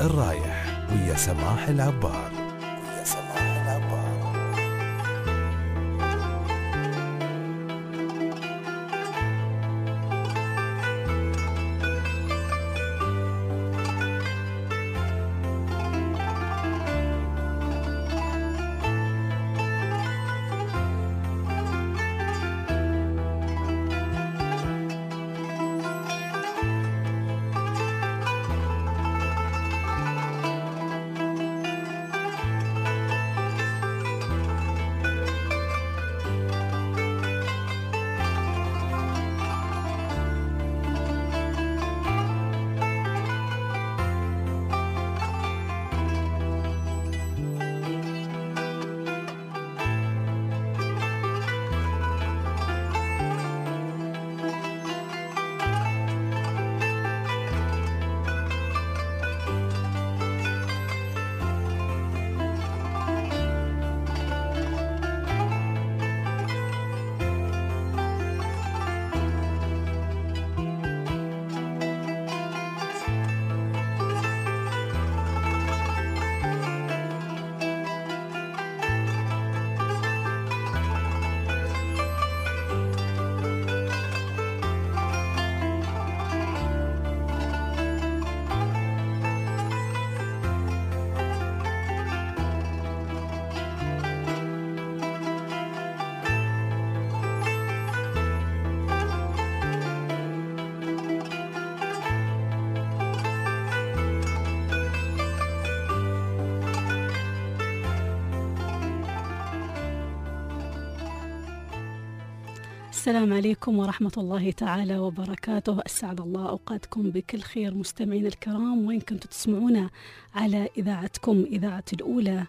الرايح ويا سماح العبار. السلام عليكم ورحمة الله تعالى وبركاته. أسعد الله أوقاتكم بكل خير مستمعين الكرام، وين كنتوا تسمعونا على إذاعتكم إذاعة الأولى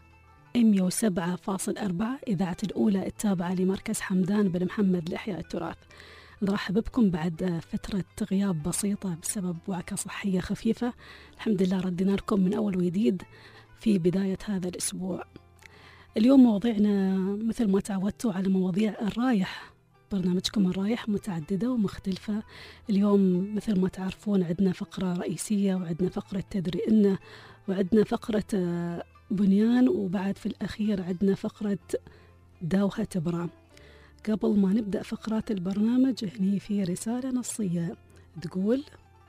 107.4، إذاعة الأولى التابعة لمركز حمدان بن محمد لإحياء التراث. نرحب بكم بعد فترة غياب بسيطة بسبب وعكة صحية خفيفة. الحمد لله ردنا لكم من أول وجديد في بداية هذا الأسبوع. اليوم مواضيعنا مثل ما تعودتوا على مواضيع الرايح، برنامجكم الرايح متعددة ومختلفة. اليوم مثل ما تعرفون عندنا فقرة رئيسية، وعندنا فقرة تدري إنه، وعندنا فقرة بنيان، وبعد في الأخير عندنا فقرة داوها تبرع. قبل ما نبدأ فقرات البرنامج هني في رسالة نصية تقول: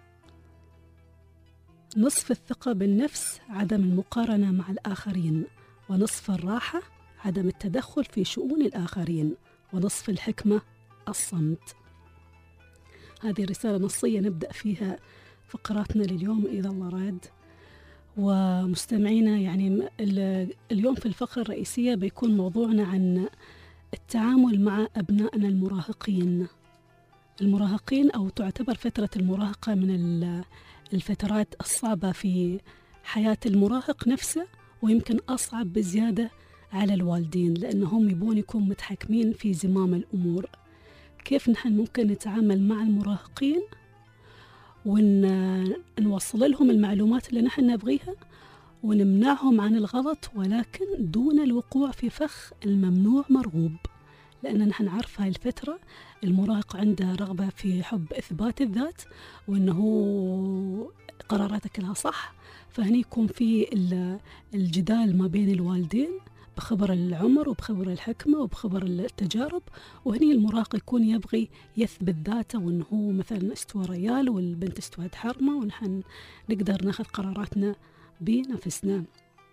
نصف الثقة بالنفس عدم المقارنة مع الآخرين، ونصف الراحة عدم التدخل في شؤون الآخرين، ونصف الحكمة الصمت. هذه رسالة نصية نبدأ فيها فقراتنا لليوم إذا الله راد. ومستمعينا يعني اليوم في الفقرة الرئيسية بيكون موضوعنا عن التعامل مع أبنائنا المراهقين، أو تعتبر فترة المراهقة من الفترات الصعبة في حياة المراهق نفسه، ويمكن أصعب بزيادة على الوالدين، لأنهم يبون يكون متحكمين في زمام الأمور. كيف نحن ممكن نتعامل مع المراهقين ونوصل لهم المعلومات اللي نحن نبغيها، ونمنعهم عن الغلط ولكن دون الوقوع في فخ الممنوع مرغوب. لأن نحن نعرف هاي الفترة المراهق عنده رغبة في حب إثبات الذات، وأنه قراراته كلها صح. فهني يكون في الجدال ما بين الوالدين بخبر العمر وبخبر الحكمة وبخبر التجارب، وهني المراهق يكون يبغي يثبت ذاته، وأنه هو مثلا استوى ريال والبنت استوت حرمة، ونحن نقدر ناخذ قراراتنا بنفسنا.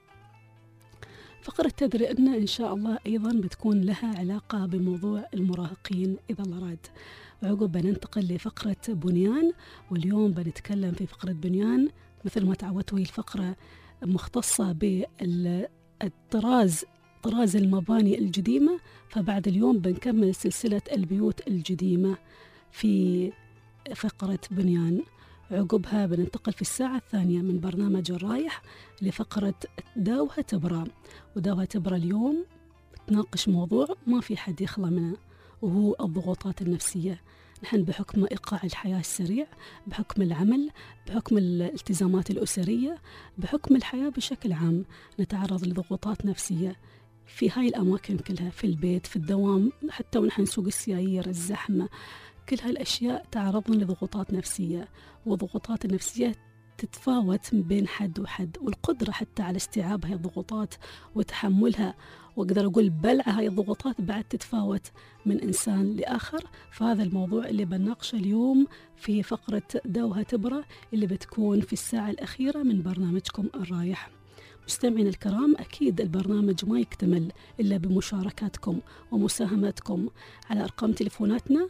فقرة تدري إن شاء الله أيضا بتكون لها علاقة بموضوع المراهقين إذا الله راد. وعقب بننتقل لفقرة بنيان، واليوم بنتكلم في فقرة بنيان مثل ما تعودتوا هي الفقرة مختصة بالطراز المباني القديمة. فبعد اليوم بنكمل سلسلة البيوت القديمة في فقرة بنيان. عقبها بننتقل في الساعة الثانية من برنامج الرايح لفقرة داوها تبرع. وداوها تبرع اليوم تناقش موضوع ما في حد يخلى منه، وهو الضغوطات النفسية. نحن بحكم إيقاع الحياة السريع، بحكم العمل، بحكم الالتزامات الأسرية، بحكم الحياة بشكل عام، نتعرض لضغوطات نفسية في هاي الأماكن كلها، في البيت، في الدوام، حتى ونحن نسوق السيايير، الزحمة، كل هالأشياء تعرضنا لضغوطات نفسية. وضغوطات النفسية تتفاوت بين حد وحد، والقدرة حتى على استيعاب هاي الضغوطات وتحملها، وأقدر أقول بلع هاي الضغوطات بعد تتفاوت من إنسان لآخر. فهذا الموضوع اللي بناقشه اليوم في فقرة دوها تبرة اللي بتكون في الساعة الأخيرة من برنامجكم الرايح. مستمعين الكرام، أكيد البرنامج ما يكتمل إلا بمشاركاتكم ومساهماتكم على أرقام تليفوناتنا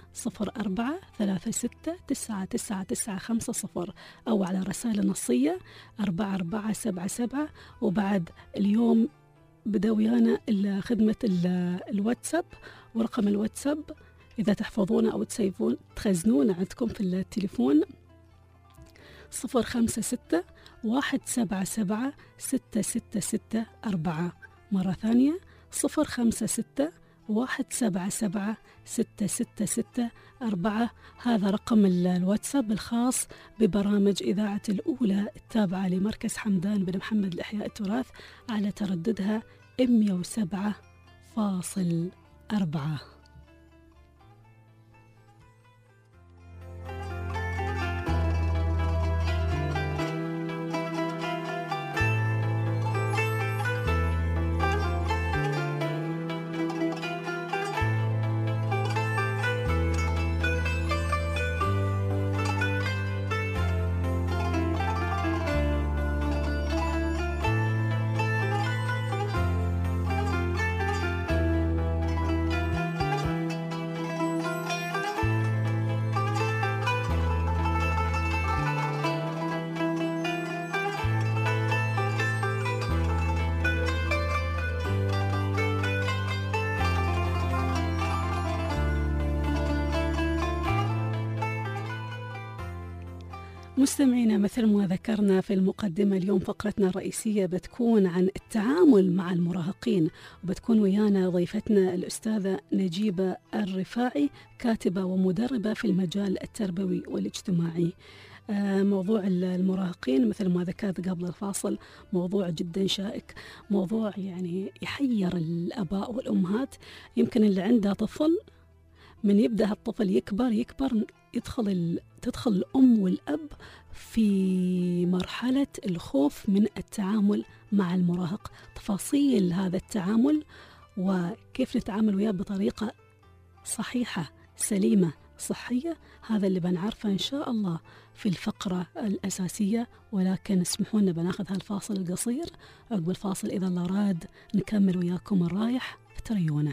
0436999950 أو على رسالة نصية 4477. وبعد اليوم بدأ ويانا خدمة الواتساب، ورقم الواتساب إذا تحفظونه أو تخزنونه عندكم في التليفون 0561776664. مرة ثانية 0561776664. هذا رقم الواتساب الخاص ببرامج إذاعة الأولى التابعة لمركز حمدان بن محمد لإحياء التراث على ترددها 107.4. مستمعينا، مثل ما ذكرنا في المقدمة، اليوم فقرتنا الرئيسية بتكون عن التعامل مع المراهقين، وبتكون ويانا ضيفتنا الأستاذة نجيبة الرفاعي، كاتبة ومدربة في المجال التربوي والاجتماعي. موضوع المراهقين مثل ما ذكرت قبل الفاصل موضوع جدا شائك، موضوع يعني يحير الآباء والأمهات. يمكن اللي عنده طفل من يبدأ الطفل يكبر تدخل الأم والأب في مرحلة الخوف من التعامل مع المراهق. تفاصيل هذا التعامل وكيف نتعامل وياه بطريقة صحيحة سليمة صحية، هذا اللي بنعرفه إن شاء الله في الفقرة الأساسية. ولكن اسمحوا لنا بناخذ هالفاصل القصير، عقب الفاصل إذا الله راد نكمل وياكم الرايح في تريونا.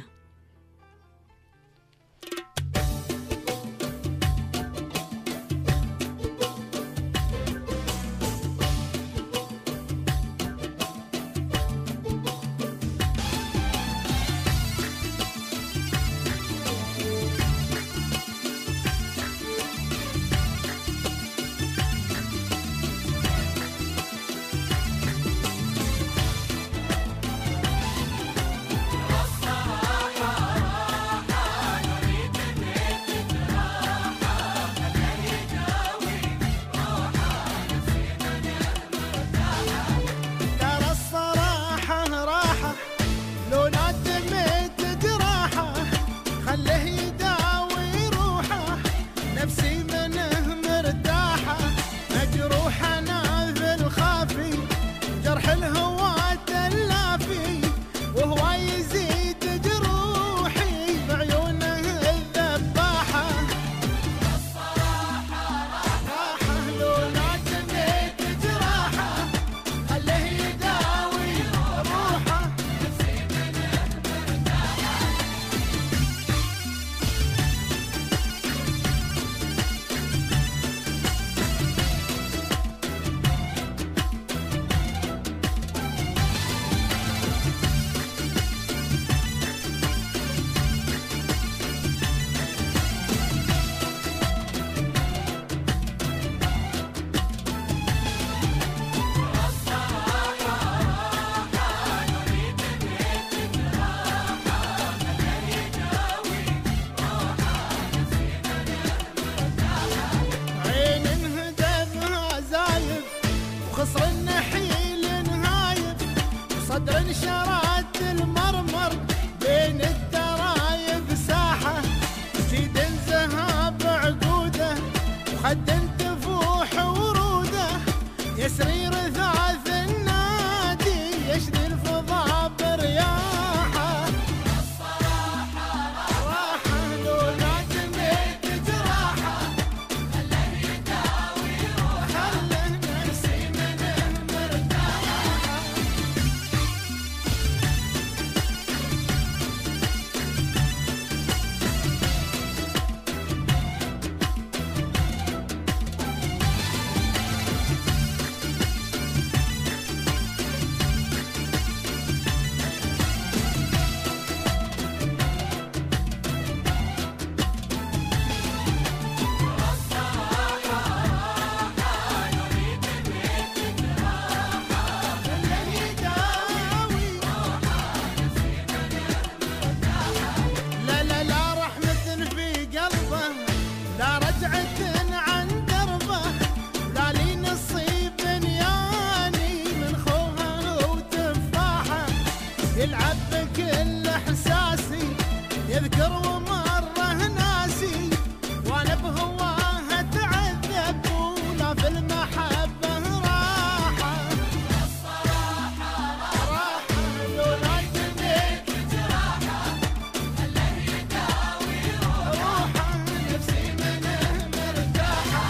يلعب بكل احساسي يذكر ومره ناسي وانا بهواه اتعذب ولا في المحبه راحه راحه لولا جنيك جراحه خله يداوي روحه نفسي منه مرتاحه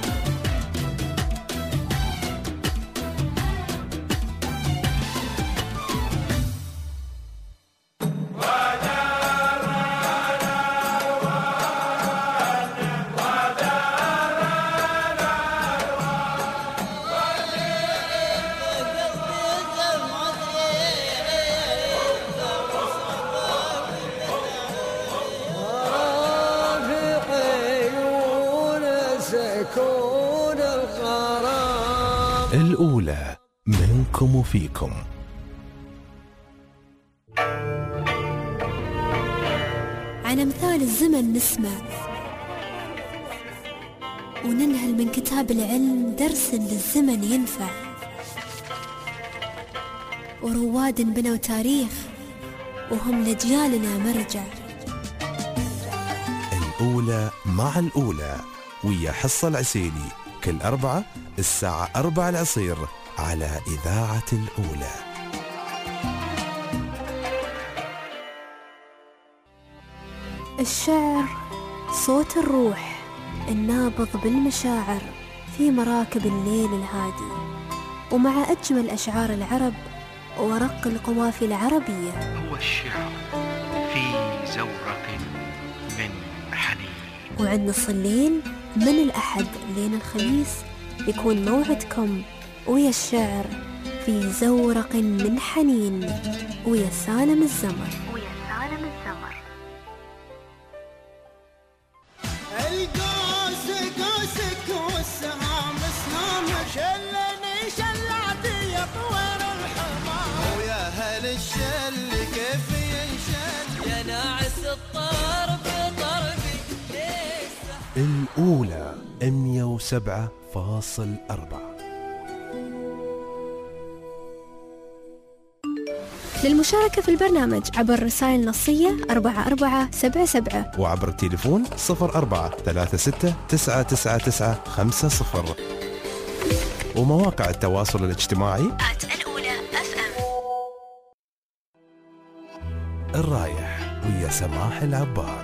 الأولى منكم وفيكم. عن أمثال الزمن نسمع وننهل من كتاب العلم درس للزمن ينفع، ورواد بنوا تاريخ وهم لأجيالنا مرجع. الأولى مع الأولى ويا حصة العسيلي كل أربعة الساعة 4 العصير على إذاعة الأولى. الشعر صوت الروح النابض بالمشاعر في مراكب الليل الهادي، ومع أجمل أشعار العرب ورق القوافي العربية. هو الشعر في زورق من حنين. وعند نص الليل من الأحد لين الخميس يكون موعدكم ويا الشعر في زورق من حنين ويا سالم الزمر. القوس قوسك والسهام سهامك شلني شلعتي يا طوير الحمام ويا هل الشل كيف ينشل يا ناعس الطرب طربي الأولى 107.4. للمشاركة في البرنامج عبر رسائل نصية 4477 وعبر التليفون 0436999950 ومواقع التواصل الاجتماعي الأولى FM. الرايح ويا سماح العبار.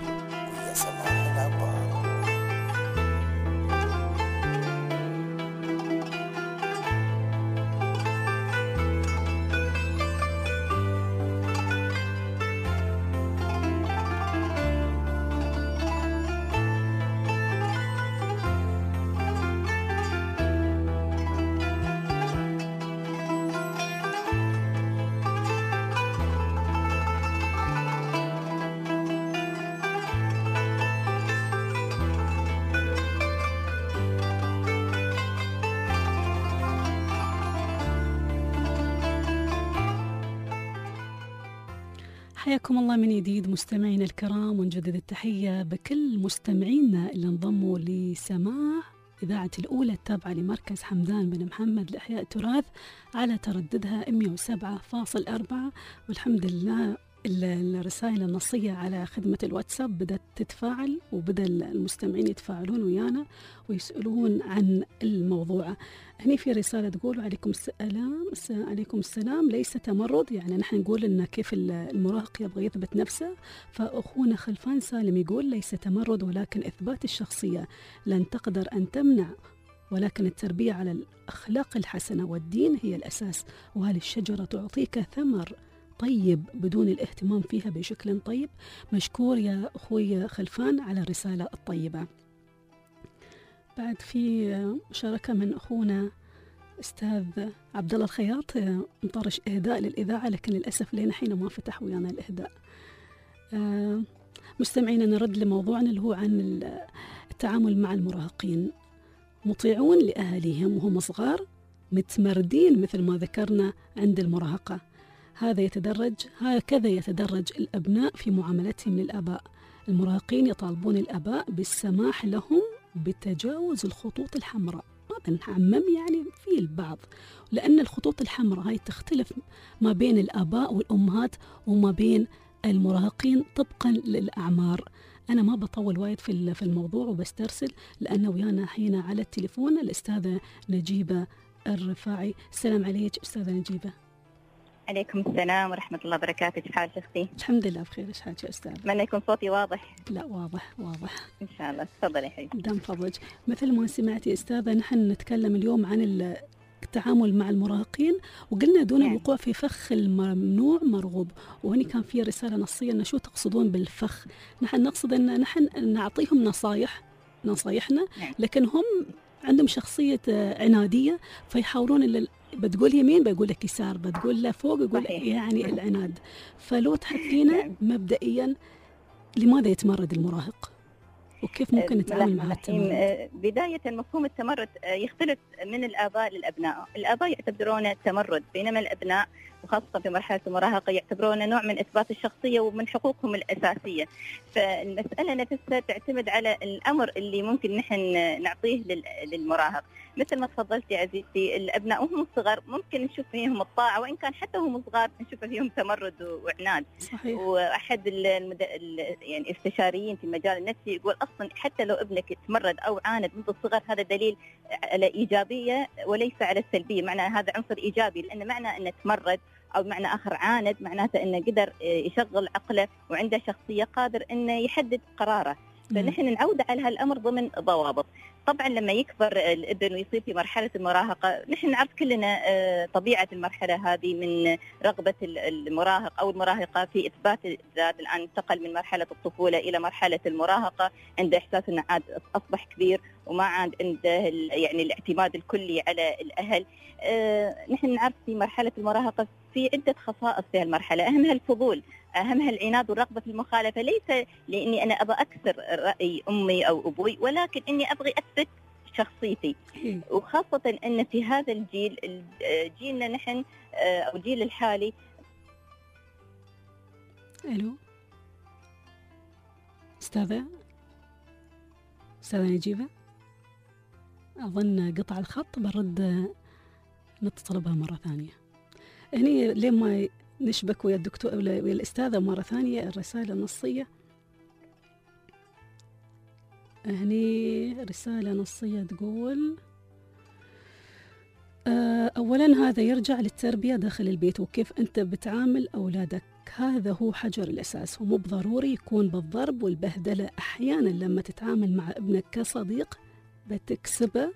حياكم الله من جديد مستمعينا الكرام، ونجدد التحية بكل مستمعينا اللي انضموا لسماع إذاعة الأولى التابعة لمركز حمدان بن محمد لإحياء التراث على ترددها 107.4. والحمد لله الرسائل النصية على خدمة الواتساب بدأت تتفاعل، وبدأ المستمعين يتفاعلون ويانا ويسألون عن الموضوع. هني في رسالة تقول عليكم السلام ليس تمرد، يعني نحن نقول إن كيف المراهق يبغى يثبت نفسه، فأخونا خلفان سالم يقول ليس تمرد ولكن إثبات الشخصية، لن تقدر أن تمنع، ولكن التربية على الأخلاق الحسنة والدين هي الأساس. وهل الشجرة تعطيك ثمر طيب بدون الاهتمام فيها بشكل طيب؟ مشكور يا أخوي خلفان على الرسالة الطيبة. بعد في مشاركة من أخونا أستاذ عبد الله الخياط، مطرش إهداء للإذاعة لكن للأسف لين حين ما فتح ويانا الإهداء. مستمعين نرد لموضوعنا اللي هو عن التعامل مع المراهقين. مطيعون لأهاليهم وهم صغار، متمردين مثل ما ذكرنا عند المراهقة. هكذا يتدرج الأبناء في معاملتهم للآباء. المراهقين يطالبون الآباء بالسماح لهم بتجاوز الخطوط الحمراء ما بنعمم يعني في البعض، لأن الخطوط الحمراء هاي تختلف ما بين الآباء والأمهات وما بين المراهقين طبقا للأعمار. أنا ما بطول وايد في الموضوع وبسترسل، لأنه ويانا هنا على التليفون الأستاذة نجيبة الرفاعي. السلام عليك أستاذة نجيبة. عليكم السلام ورحمة الله وبركاته. كيف حالك أختي؟ الحمد لله بخير. إيش حالك يا أستاذة؟ أتمنى يكون صوتي واضح. لا واضح. إن شاء الله. تفضلي حبيبتي. دام فضلك. مثل ما سمعتي أستاذة، نحن نتكلم اليوم عن التعامل مع المراهقين، وقلنا دون الوقوع في فخ الممنوع مرغوب. وهنا كان في رسالة نصية أن شو تقصدون بالفخ. نحن نقصد أن نحن نعطيهم نصايحنا، لكن هم عندهم شخصية عنادية، فيحاولون بتقول يمين بيقول لك يسار، بتقول له فوق يقول يعني العناد. فلو تحكينا مبدئيا لماذا يتمرد المراهق وكيف ممكن نتعامل مع التمرد؟ بداية مفهوم التمرد يختلف من الآباء للأبناء. الآباء يعتبرونه تمرد، بينما الأبناء وخاصة في مرحلة المراهقة يعتبرونه نوع من إثبات الشخصية ومن حقوقهم الأساسية. فالمسألة نفسها تعتمد على الأمر اللي ممكن نحن نعطيه للمراهق. مثل ما تفضلتي عزيزتي، الأبناء وهم صغار ممكن نشوف فيهم الطاعة، وإن كان حتى وهم صغار نشوف فيهم تمرد وعناد. صحيح. وأحد يعني الاستشاريين في المجال النفسي يقول أصلا حتى لو ابنك تمرد أو عاند منذ الصغر هذا دليل على إيجابية وليس على السلبية، معنى هذا عنصر إيجابي، لأن معنى أنه تمرد أو معنى آخر عاند معناته أنه قدر يشغل عقله وعنده شخصية قادر أنه يحدد قراره. فنحن نعود على هالأمر ضمن ضوابط. طبعا لما يكبر الابن ويصير في مرحلة المراهقة، نحن نعرف كلنا طبيعة المرحلة هذه من رغبة المراهق أو المراهقة في إثبات الذات. الآن انتقل من مرحلة الطفولة إلى مرحلة المراهقة، عنده إحساس أنه عاد أصبح كبير وما عاد عنده يعني الاعتماد الكلي على الأهل. نحن نعرف في مرحلة المراهقة في عدة خصائص في المرحلة، أهمها الفضول، أهمها العناد والرغبة في المخالفة، ليس لأني أنا أبغى أكسر رأي أمي أو أبوي، ولكن إني أبغي أثبت شخصيتي. وخاصة أن في هذا الجيل، جيلنا نحن أو الجيل الحالي. ألو أستاذة نجيبة، أظن قطع الخط، برد نتصل بها مرة ثانية. هني لما نشبك ويا الدكتور ويا الأستاذة مرة ثانية الرسالة النصية. هني رسالة نصية تقول أولا هذا يرجع للتربية داخل البيت وكيف أنت بتعامل أولادك، هذا هو حجر الأساس، ومو بضروري يكون بالضرب والبهدلة. أحيانا لما تتعامل مع ابنك كصديق بتكسبه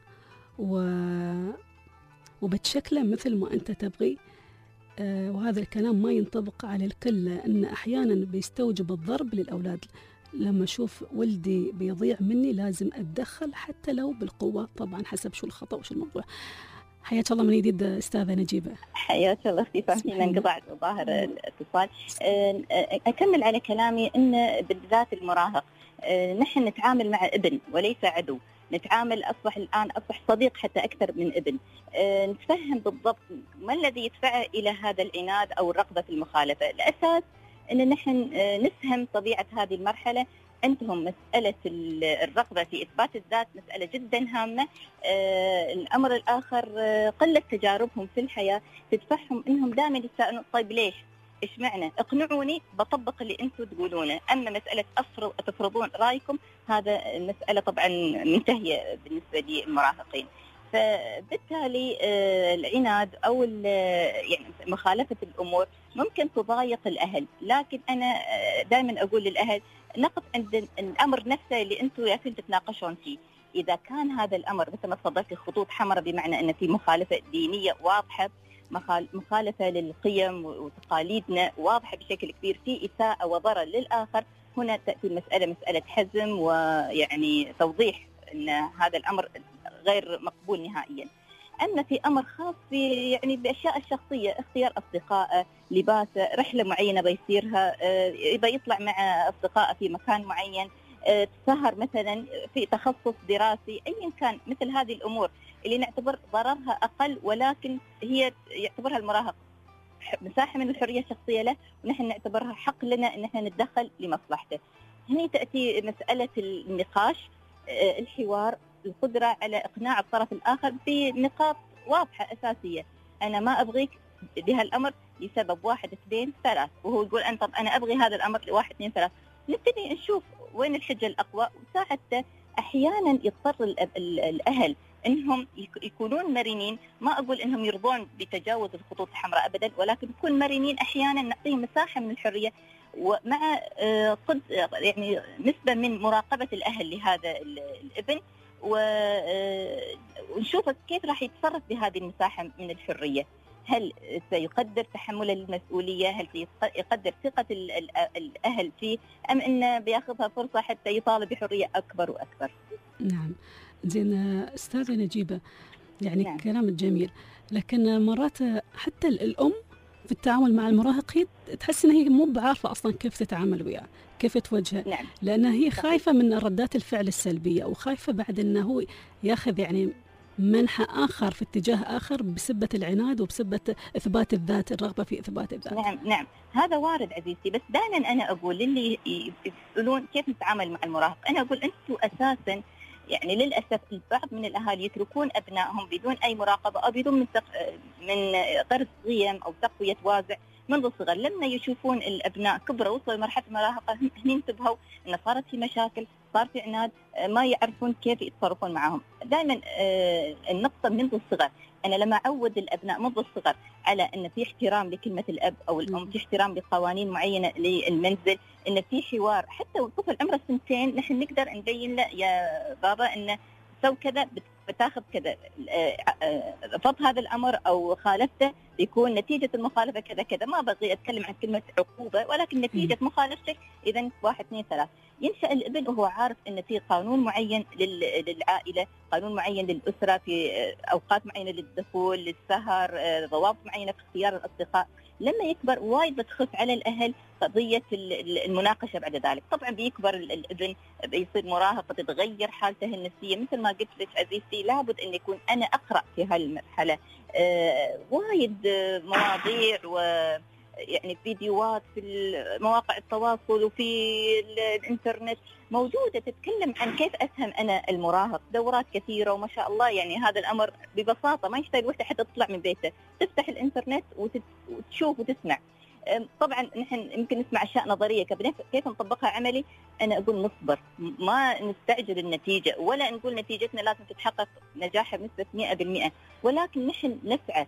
وبتشكله مثل ما أنت تبغي. وهذا الكلام ما ينطبق على الكل، لأن أحيانا بيستوجب الضرب للأولاد. لما أشوف ولدي بيضيع مني لازم أتدخل حتى لو بالقوة، طبعا حسب شو الخطأ وشو الموضوع. حياك الله من جديد أستاذة نجيبة. حياك الله أختي، فهمتينا انقطاع ظاهر الاتصال. أكمل على كلامي أن بالذات المراهق نحن نتعامل مع ابن وليس عدو، نتعامل أصبح صديق حتى أكثر من ابن. نتفهم بالضبط ما الذي يدفعه إلى هذا العناد أو الرغبة في المخالفة. الأساس أن نحن نفهم طبيعة هذه المرحلة. عندهم مسألة الرغبة في إثبات الذات مسألة جدا هامة. الأمر الآخر قلة تجاربهم في الحياة تدفعهم أنهم دائما يتساءلون طيب ليش؟ إيش معنى؟ اقنعوني بطبق اللي أنتم تقولونه. أما مسألة تفرضون رأيكم، هذا المسألة طبعا منتهية بالنسبة للمراهقين. فبالتالي العناد أو يعني مخالفة الأمور ممكن تضايق الأهل، لكن أنا دائما أقول للأهل نقف عند الأمر نفسه اللي أنتم ياسين تتناقشون فيه. إذا كان هذا الأمر مثل ما تفضلتي خطوط حمراء، بمعنى أن في مخالفة دينية واضحة، مخالفة للقيم وتقاليدنا واضحة بشكل كبير، في إساءة وضرر للآخر، هنا تأتي المسألة مسألة حزم ويعني توضيح أن هذا الأمر غير مقبول نهائيا. أما في أمر خاص يعني بأشياء الشخصية، اختيار أصدقائه، لباسه، رحلة معينة بيصيرها، يبقى يطلع مع أصدقائه في مكان معين، سهر مثلا في تخصص دراسي، أيا كان، مثل هذه الأمور اللي نعتبر ضررها أقل، ولكن هي يعتبرها المراهق مساحة من الحرية الشخصية له، ونحن نعتبرها حق لنا أن احنا نتدخل لمصلحته. هنا تأتي مسألة النقاش، الحوار، القدرة على إقناع الطرف الآخر بنقاط واضحة أساسية. أنا ما أبغيك بهالأمر لسبب 1 2 3، وهو يقول طب أنا أبغي هذا الأمر 1 2 3. نبتدي نشوف وين الحجة الأقوى، وساعتها أحيانا يضطر الأهل إنهم يكونون مرنين. ما أقول إنهم يرضون بتجاوز الخطوط الحمراء أبدا، ولكن يكون مرنين أحيانا، نعطيهم مساحة من الحرية، ومع يعني نسبة من مراقبة الأهل لهذا الابن، ونشوف كيف راح يتصرف بهذه المساحة من الحرية. هل سيقدر تحمل المسؤولية؟ هل سيقدر ثقة الأهل فيه؟ أم إنه بياخذها فرصة حتى يطالب بحرية أكبر وأكبر؟ نعم. زين أستاذة نجيبة، يعني نعم. كلام جميل، لكن مرات حتى الأم في التعامل مع المراهق هي تحس إن هي مو بعارفة أصلا كيف تتعامل وياه، كيف توجهه. نعم. لأنها هي خايفة من ردات الفعل السلبية، وخايفة بعد أنه هو ياخذ يعني منحى آخر في اتجاه آخر بسبة العناد وبسبة إثبات الذات، الرغبة في إثبات الذات. نعم هذا وارد عزيزتي، بس دائما أنا أقول للي يسألون كيف نتعامل مع المراهق، أنا أقول أنتم أساسا يعني للأسف البعض من الأهالي يتركون أبنائهم بدون أي مراقبة أو بدون من غرس قيم أو تقوية وازع منذ الصغر. لما يشوفون الأبناء كبروا وصلوا لمرحلة المراهقة هني انتبهوا أن صارت في مشاكل، صار في عناد، ما يعرفون كيف يتصرفون معهم. دائما النقطة منذ الصغر، أنا لما أعود الأبناء منذ الصغر على أن في احترام لكلمة الأب أو الأم، في احترام لقوانين معينة للمنزل، أن في حوار، حتى والطفل عمره 2 نحن نقدر نبين له يا بابا أن سو كذا بتاخذ كذا، رفض هذا الأمر أو خالفته يكون نتيجة المخالفة كذا كذا. ما بغي أتكلم عن كلمة عقوبة، ولكن نتيجة مخالفتك إذا 1 2 3. ينشأ الابن وهو عارف أن في قانون معين للعائلة، قانون معين للأسرة، في أوقات معينة للدخول، للسهر، ضوابط معينة في اختيار الأصدقاء. لما يكبر وايد بتخف على الأهل قضية المناقشة بعد ذلك. طبعا بيكبر الابن، بيصير مراهق، بتتغير حالته النفسية. مثل ما قلت لك عزيزتي، لابد أن يكون أنا أقرأ في هالمرحلة وايد مواضيع يعني فيديوهات في مواقع التواصل وفي الانترنت موجودة تتكلم عن كيف أفهم أنا المراهق. دورات كثيرة وما شاء الله، يعني هذا الأمر ببساطة ما يحتاج وحدة حتى تطلع من بيته، تفتح الانترنت وتشوف وتسمع. طبعا نحن يمكن نسمع أشياء نظرية، كيف نطبقها عملي؟ أنا أقول نصبر، ما نستعجل النتيجة، ولا نقول نتيجتنا لازم تتحقق نجاحها بنسبة 100%، ولكن نحن نسعى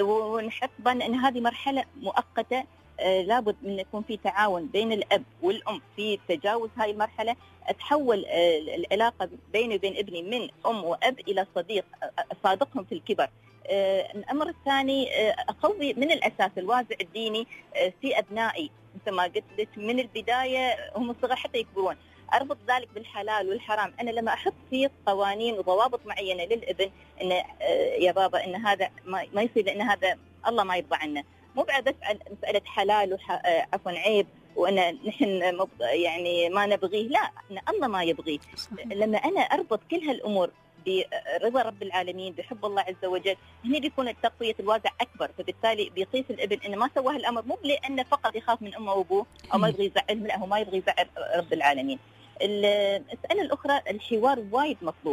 ونحط بالنا أن هذه مرحلة مؤقتة. لابد من يكون في تعاون بين الأب والأم في تجاوز هاي المرحلة، تحول العلاقة بيني وبين ابني من أم وأب إلى صديق، صادقهم في الكبر. الأمر الثاني، أقوي من الأساس الوازع الديني في أبنائي، مثل ما قلت لك من البداية هم الصغر حتى يكبرون. أربط ذلك بالحلال والحرام. أنا لما أحط فيه قوانين وضوابط معينة للابن، إن يا بابا إن هذا ما يصير، لأن هذا الله ما يرضى عنه، مو بعد مسألة حلال عفوا عيب وأنا نحن يعني ما نبغيه، لا، إن الله ما يبغيه. لما أنا أربط كل هالأمور برضا رب العالمين، بحب الله عز وجل، هنا بيكون التقوية الوازع أكبر. فبالتالي بيقيس الابن إنه ما سوى هالأمر مو لأنه فقط يخاف من أمه وأبوه أو ما يبغي يزعلهم، لا، هو ما يبغي يزعل رب العالمين. المسألة الأخرى، الحوار وايد مطلوب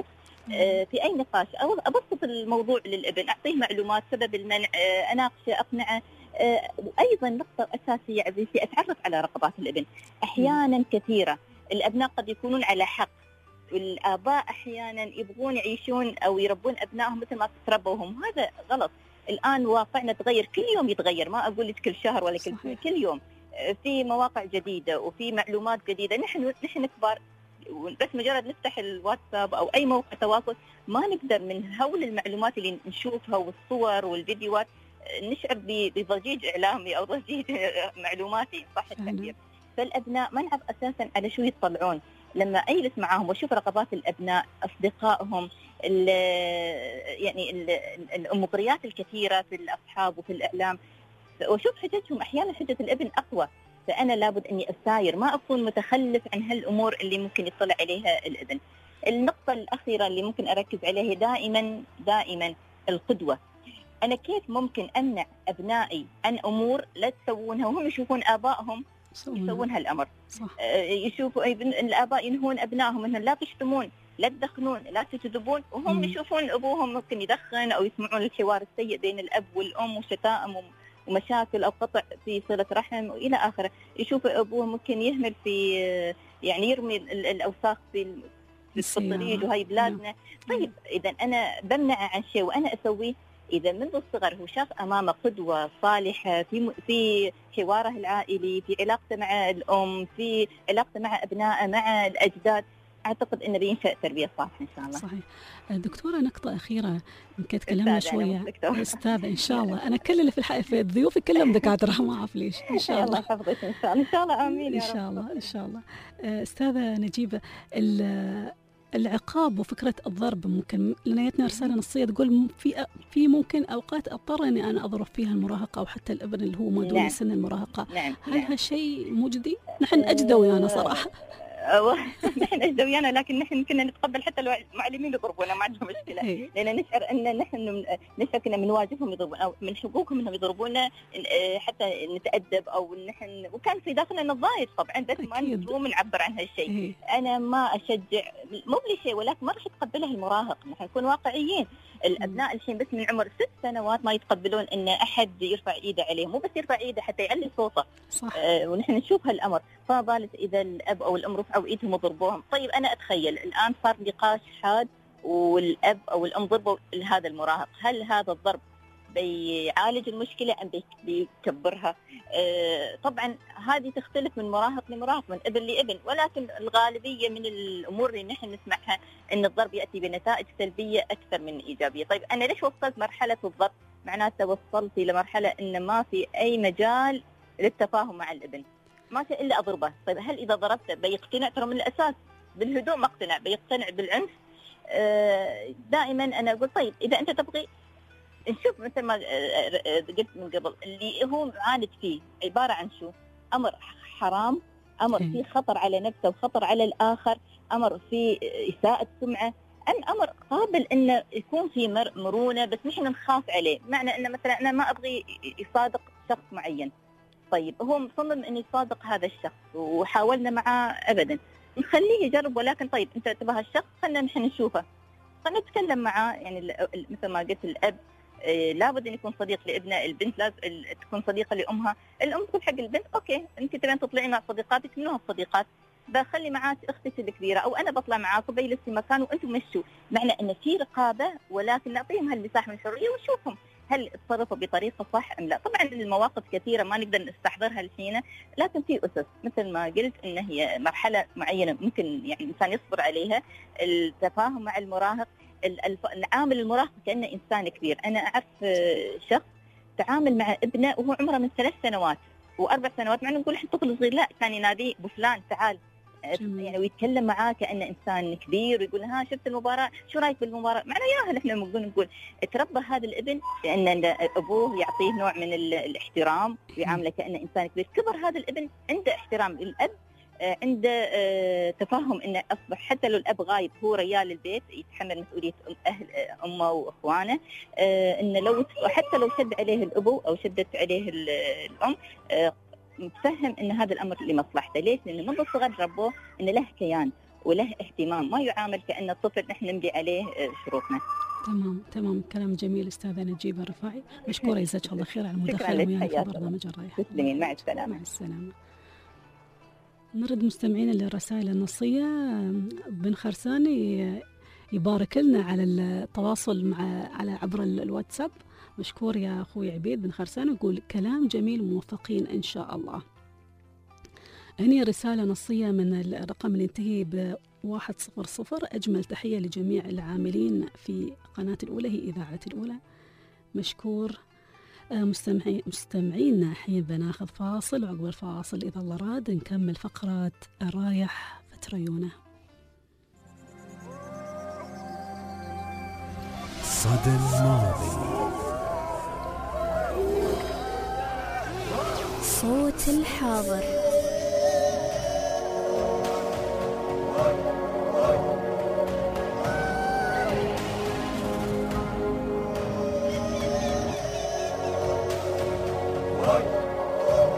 في أي نقاش، أو أبسط الموضوع للابن، أعطيه معلومات، سبب المنع، أناقشه، أقنعه. وأيضا نقطة أساسية عزيزتي، أتعرف على رغبات الابن. أحيانا كثيرة الأبناء قد يكونون على حق، والآباء أحيانا يبغون يعيشون أو يربون أبنائهم مثل ما تربوا هم، هذا غلط. الآن واقعنا تغير، كل يوم يتغير، ما أقول لك كل شهر ولا كل يوم في مواقع جديدة وفي معلومات جديدة. نحن كبار، بس مجرد نفتح الواتساب أو أي موقع تواصل ما نقدر من هول المعلومات اللي نشوفها والصور والفيديوهات نشعر بضجيج إعلامي أو ضجيج معلوماتي، صح التعبير. فالأبناء ما نعرف أساسا على شو يطلعون. لما أجلس معهم وأشوف رغبات الأبناء، أصدقائهم، يعني المغريات الكثيرة في الأصحاب وفي الإعلام، وأشوف حجتهم، أحيانا حجة الابن أقوى، فأنا لابد أني أساير، ما أكون متخلف عن هالأمور اللي ممكن يطلع عليها الابن. النقطة الأخيرة اللي ممكن أركز عليها دائما القدوة. أنا كيف ممكن أمنع أبنائي عن أمور لا تسوونها وهم يشوفون آبائهم يسوون هالأمر؟ يشوفوا الآباء ينهون أبنائهم أنهم لا تشتمون، لا تدخنون لا تكذبون، وهم يشوفون أبوهم ممكن يدخن أو يسمعون الحوار السيء بين الأب والأم وشتائم ومشاكل أو قطع في صلة رحم وإلى آخره. يشوف أبوه ممكن يهمل في يعني يرمي الأوساخ في الطريق، وهي بلادنا. طيب إذا أنا بمنع عن شيء وأنا أسويه، إذا منذ الصغر هو شاف أمامه قدوة صالحة في حواره العائلي، في علاقته مع الأم، في علاقته مع أبنائه، مع الأجداد، أعتقد إنه بينشأ تربية صالحة إن شاء الله. صحيح. دكتورة نقطة أخيرة، يمكن تكلمنا شوية. أستاذة إن شاء الله، أنا كل اللي في ضيوفي كلهم دكاترة، ما أعرف ليش. إن شاء الله. الله يحفظك إن شاء الله. إن شاء الله آمين يا رب. إن شاء الله إن شاء الله. أستاذة نجيبة، العقاب وفكرة الضرب ممكن لنيتنا رسالة نصية تقول في ممكن أوقات أضطر أني أنا أضرب فيها المراهقة أو حتى الابن اللي هو ما دون سن المراهقة. هل هالشيء مجدي؟ نحن أجدى ويانا صراحة. نحن أجدى ويانا، لكن نحن كنا نتقبل حتى لو المعلمين يضربونا ما عندهم مشكلة، لأن نشعر أن نحن كنا من واجبهم يضربون أو من حقوقهم أنهم يضربونا حتى نتأدب أو نحن، وكان في داخلنا نضايق طبعا، بس ما نقوم نعبر عن هالشيء. أنا ما أشجع مو بشيء، ولكن ما راح يتقبله المراهق. نحن نكون واقعيين. الأبناء الحين بس من عمر 6 سنوات ما يتقبلون أن أحد يرفع إيده عليه، مو بس يرفع إيده حتى يعلي صوته. صح. ونحن نشوف هالأمر، فبالت إذا الأب أو الأم رفعوا إيدهم وضربوهم. طيب أنا أتخيل الآن صار نقاش حاد والأب أو الأم ضربوا هذا المراهق، هل هذا الضرب بيعالج المشكلة أم بيكبرها؟ طبعا هذه تختلف من مراهق لمراهق، من ابن لابن، ولكن الغالبية من الأمور اللي نحن نسمعها أن الضرب يأتي بنتائج سلبية أكثر من إيجابية. طيب أنا ليش وصلت مرحلة الضرب؟ معناته وصلت إلى مرحلة أن ما في أي مجال للتفاهم مع الابن، ما في إلا أضربه. طيب هل إذا ضربته بيقتنع؟ ترى من الأساس بالهدوء ما اقتنع، بيقتنع بالعنف. دائما أنا أقول طيب إذا أنت تبغي نشوف مثل ما قلت من قبل، اللي هو معاند فيه عبارة عن شو؟ أمر حرام، أمر فيه خطر على نفسه وخطر على الآخر، أمر فيه إساءة سمعة، أمر قابل إنه يكون فيه مرونة، بس نحن نخاف عليه. معنى إنه مثلا أنا ما أبغي يصادق شخص معين، طيب هو مصمم إنه يصادق هذا الشخص وحاولنا معاه أبدا، نخليه يجرب. ولكن طيب أنت تبغى الشخص، خلنا نحن نشوفه، خلنا نتكلم معاه. يعني مثل ما قلت الأب لابد أن يكون صديق لابنه، البنت لازم تكون صديقة لأمها، الأم تقول حق البنت أوكي أنت تبين تطلعي مع صديقاتك، منهم الصديقات، بخلي معاك أختك الكبيرة أو أنا بطلع معاك وبيلس في مكان وأنتم مشوا. معنى أن في رقابة، ولكن نعطيهم هالمساحة من الحرية ونشوفهم هل تصرفوا بطريقة صح أم لا. طبعا المواقف كثيرة ما نقدر نستحضرها الحين، لكن في أسس مثل ما قلت إن هي مرحلة معينة ممكن يعني الإنسان يصبر عليها، التفاهم مع المراهق، نعامل المراهق كأنه إنسان كبير. أنا أعرف شخص تعامل مع ابنه وهو عمره من 3 سنوات و4 سنوات، مع أنه نقول إحنا طفل صغير، لا كان يناديه أبو فلان تعال، يعني ويتكلم معاه كأنه إنسان كبير، ويقول ها شفت المباراة، شو رأيك بالمباراة؟ معنا ياهل إحنا نقول تربى هذا الابن لأن أبوه يعطيه نوع من الاحترام ويعامله كأنه إنسان كبير. كبر هذا الابن عنده احترام للأب، عنده تفهم انه اصبح حتى لو الاب غايب هو ريال البيت، يتحمل مسؤوليه اهل امه واخوانه. انه لو حتى لو شد عليه الابو او شدت عليه الام، متفهم ان هذا الامر لمصلحته. ليش؟ لانه منذ الصغر ربوه انه له كيان وله اهتمام، ما يعامل كانه طفل نحن نملي عليه شروطنا. تمام كلام جميل استاذه نجيبه الرفاعي، مشكوره جزاك الله خير على المداخله ويانا في برنامج الرايحه. تسلمين، مع السلامه. مع السلامه. نرد مستمعين للرسائل النصية. بن خرسان يبارك لنا على التواصل على عبر الواتساب. مشكور يا أخوي عبيد بن خرسان، يقول كلام جميل، موفقين إن شاء الله. هني رسالة نصية من الرقم اللي ينتهي ب100. أجمل تحية لجميع العاملين في قناة الأولى، هي إذاعة الأولى. مشكور. مستمعينا الحين بناخذ فاصل، وعقب الفاصل إذا الله راد نكمل فقرة الرايح فتريونه. صدى الماضي، صوت الحاضر،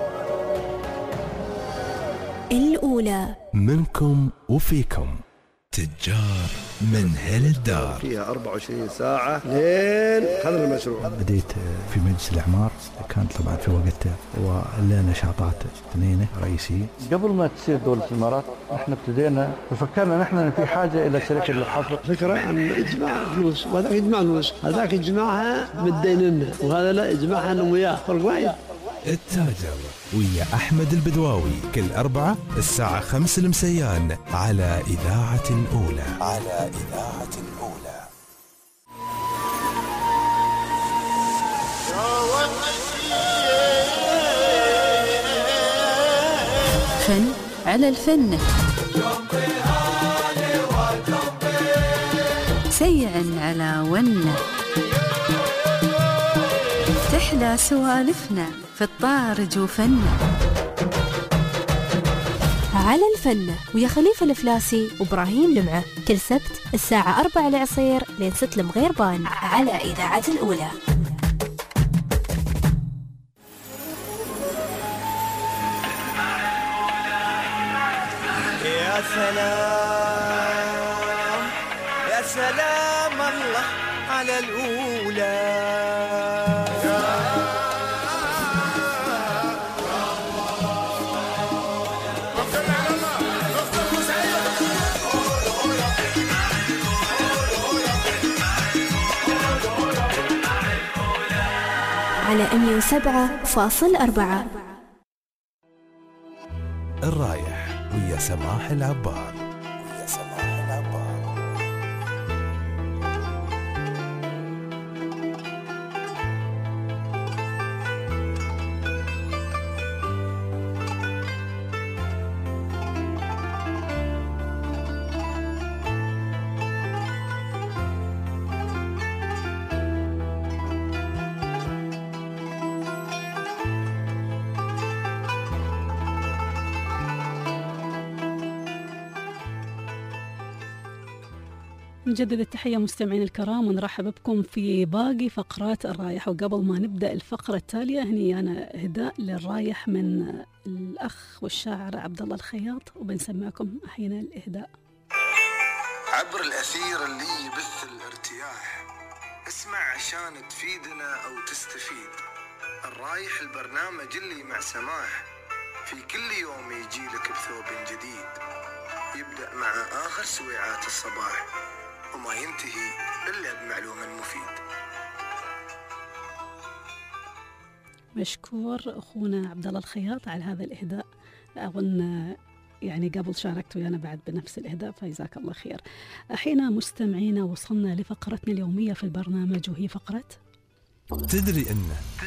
الأولى، منكم وفيكم. التجار من هل الدار. فيها 24 ساعة لين قدر المشروع. بديت في مجلس الإعمار، كانت طبعا في وقتها ولنا نشاطات اثنين رئيسية. قبل ما تصير دولة الإمارات احنا ابتدينا وفكرنا نحن في حاجة إلى شركة للحفر. فكرة عن إجماع فلوس، وهذاك يجمع فلوس، هذاك يجمعها مديننا، وهذا لا يجمعها أنا وياه، فرق واحد. التاجر ويا أحمد البدواوي كل أربعة الساعة 5 المسيان على إذاعة الأولى. فن على الفن، سيع على ونه، تحلى سوالفنا في الطارج وفنه. على الفن ويا خليفة الفلاسي وإبراهيم لمعة كل سبت الساعة 4 العصير لين 6 المغيربان على إذاعة الأولى. يا سلام يا سلام الله على الأولى. على 107.4 الرايح ويا سماح العبار. نجدد التحية مستمعين الكرام ونرحب بكم في باقي فقرات الرايح. وقبل ما نبدأ الفقرة التالية هني أنا إهداء للرايح من الأخ والشاعر عبد الله الخياط، وبنسمعكم حين الإهداء. عبر الأثير اللي يبث الارتياح، اسمع عشان تفيدنا أو تستفيد. الرايح البرنامج اللي مع سماح في كل يوم يجيلك بثوب جديد، يبدأ مع آخر سويعات الصباح وما ينتهي إلا بمعلوم مفيد. مشكور أخونا عبد الله الخياط على هذا الإهداء. أظن يعني قبل شاركت ويانا بعد بنفس الإهداء، فجزاك الله خير. حين مستمعينا وصلنا لفقرتنا اليومية في البرنامج، وهي فقرة تدري إن.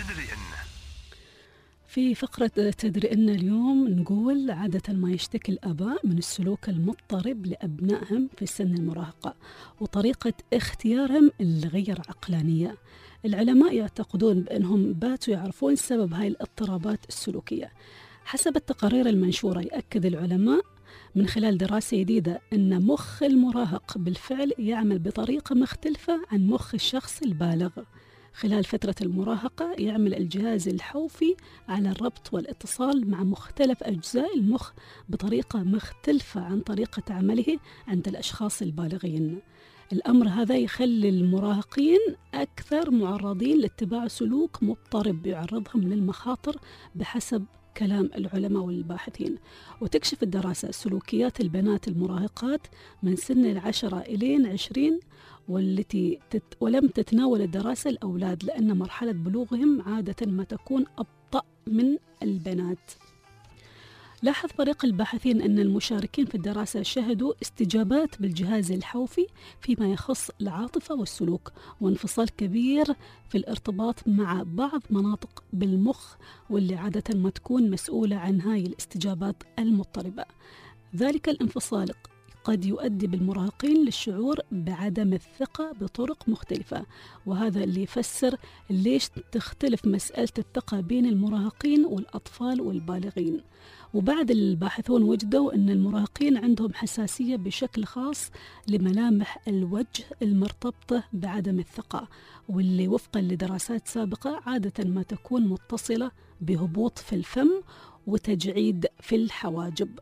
في فقرة تدري إن اليوم نقول عادة ما يشتكي الآباء من السلوك المضطرب لأبنائهم في سن المراهقة وطريقة اختيارهم اللي غير عقلانية. العلماء يعتقدون بأنهم باتوا يعرفون سبب هاي الاضطرابات السلوكية. حسب التقارير المنشورة يأكد العلماء من خلال دراسة جديدة أن مخ المراهق بالفعل يعمل بطريقة مختلفة عن مخ الشخص البالغ. خلال فترة المراهقة يعمل الجهاز الحوفي على الربط والاتصال مع مختلف أجزاء المخ بطريقة مختلفة عن طريقة عمله عند الأشخاص البالغين. الأمر هذا يخلي المراهقين أكثر معرضين لاتباع سلوك مضطرب يعرضهم للمخاطر بحسب كلام العلماء والباحثين. وتكشف الدراسة سلوكيات البنات المراهقات من سن 10 إلى 20 ولم تتناول الدراسة الأولاد، لأن مرحلة بلوغهم عادة ما تكون أبطأ من البنات. لاحظ فريق الباحثين أن المشاركين في الدراسة شهدوا استجابات بالجهاز الحوفي فيما يخص العاطفة والسلوك، وانفصال كبير في الارتباط مع بعض مناطق بالمخ واللي عادة ما تكون مسؤولة عن هاي الاستجابات المضطربة. ذلك الانفصال قد يؤدي بالمراهقين للشعور بعدم الثقة بطرق مختلفة، وهذا اللي يفسر ليش تختلف مسألة الثقة بين المراهقين والأطفال والبالغين. وبعد الباحثون وجدوا أن المراهقين عندهم حساسية بشكل خاص لملامح الوجه المرتبطة بعدم الثقة، واللي وفقا لدراسات سابقة عادة ما تكون متصلة بهبوط في الفم وتجعيد في الحواجب.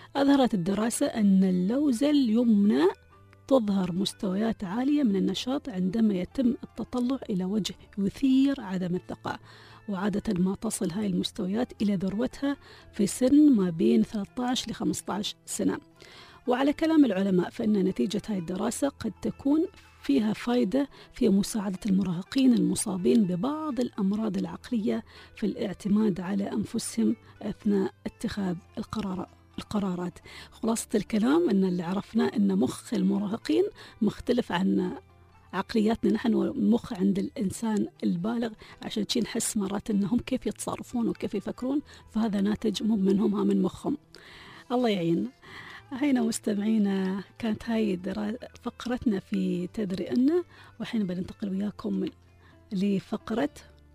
أظهرت الدراسة أن اللوزة اليمنى تظهر مستويات عالية من النشاط عندما يتم التطلع إلى وجه يثير عدم الثقة، وعادة ما تصل هاي المستويات إلى ذروتها في سن ما بين 13 ل 15 سنة. وعلى كلام العلماء فإن نتيجة هاي الدراسة قد تكون فيها فائدة في مساعدة المراهقين المصابين ببعض الأمراض العقلية في الاعتماد على أنفسهم أثناء اتخاذ القرارات. خلاصة الكلام أن اللي عرفناه أن مخ المراهقين مختلف عن عقلياتنا نحن والمخ عند الإنسان البالغ، عشان شي نحس مرات أنهم كيف يتصرفون وكيف يفكرون، فهذا ناتج مو منهم ها من مخهم. الله يعين. هينا مستمعينا، كانت هاي فقرتنا في تدري أن، وحين بننتقل وياكم لفقرة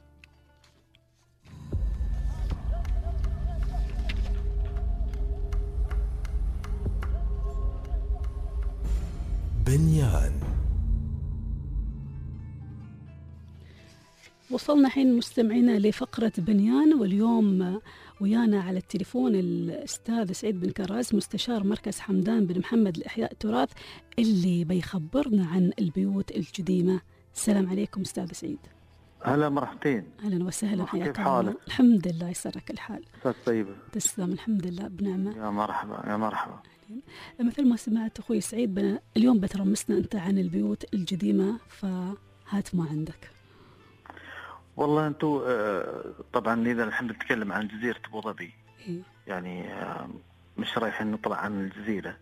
بنيان. وصلنا حين مستمعينا لفقرة بنيان، واليوم ويانا على التليفون الأستاذ سعيد بن كراز مستشار مركز حمدان بن محمد لإحياء التراث اللي بيخبرنا عن البيوت القديمة. السلام عليكم أستاذ سعيد. هلا مرحبتين. أهلا وسهلا، حياك كيف حالك؟ الحمد لله، يسرك الحال. أستاذ طيبة. تسلم، الحمد لله بنعمة. يا مرحبا يا مرحبا. مثل ما سمعت أخوي سعيد اليوم بترمسنا أنت عن البيوت القديمة، فهات ما عندك. والله أنتو طبعا إذا الحين بنتكلم عن جزيرة أبو ظبي يعني مش رايحين نطلع عن الجزيرة،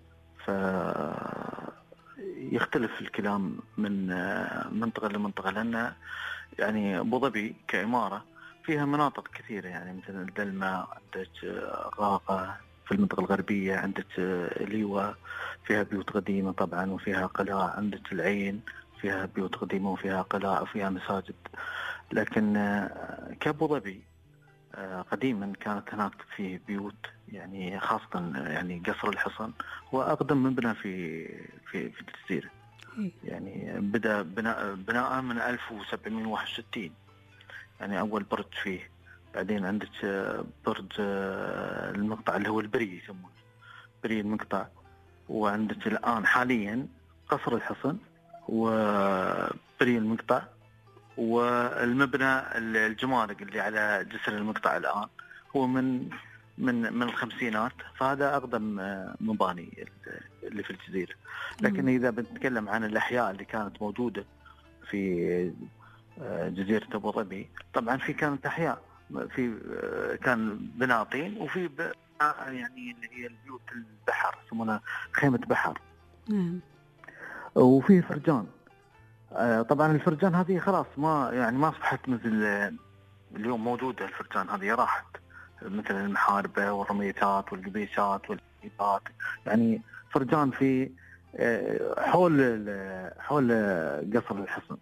فيختلف الكلام من منطقة لمنطقة، لأن يعني أبو ظبي كإمارة فيها مناطق كثيرة، يعني مثل الدلمة، عندك غاقة في المنطقة الغربية، عندك ليوة فيها بيوت قديمة طبعا وفيها قلاع، عندك العين فيها بيوت قديمة وفيها قلاع وفيها مساجد. لكن كأبو ظبي قديما كانت هناك فيه بيوت، يعني خاصة يعني قصر الحصن هو أقدم مبنى في الجزيرة، يعني بدأ بناء من 1761، يعني أول برج فيه. بعدين عندك برج المقطع اللي هو البري يسمونه بري المقطع، وعندك الآن حاليا قصر الحصن وبري المقطع، والمبنى الجمارك اللي على جسر المقطع الآن هو من الخمسينات، فهذا أقدم مباني اللي في الجزيرة. لكن إذا بنتكلم عن الأحياء اللي كانت موجودة في جزيرة أبو ظبي، طبعا كانت أحياء، كان بناء طين، وفي يعني اللي هي البيوت البحر يسمونها خيمة بحر، وفي فرجان. طبعا الفرجان هذه خلاص ما أصبحت مثل اليوم موجودة. الفرجان هذه راحت، مثل المحاربة والرميتات والقبيشات والحيطات، يعني فرجان في حول قصر الحصن.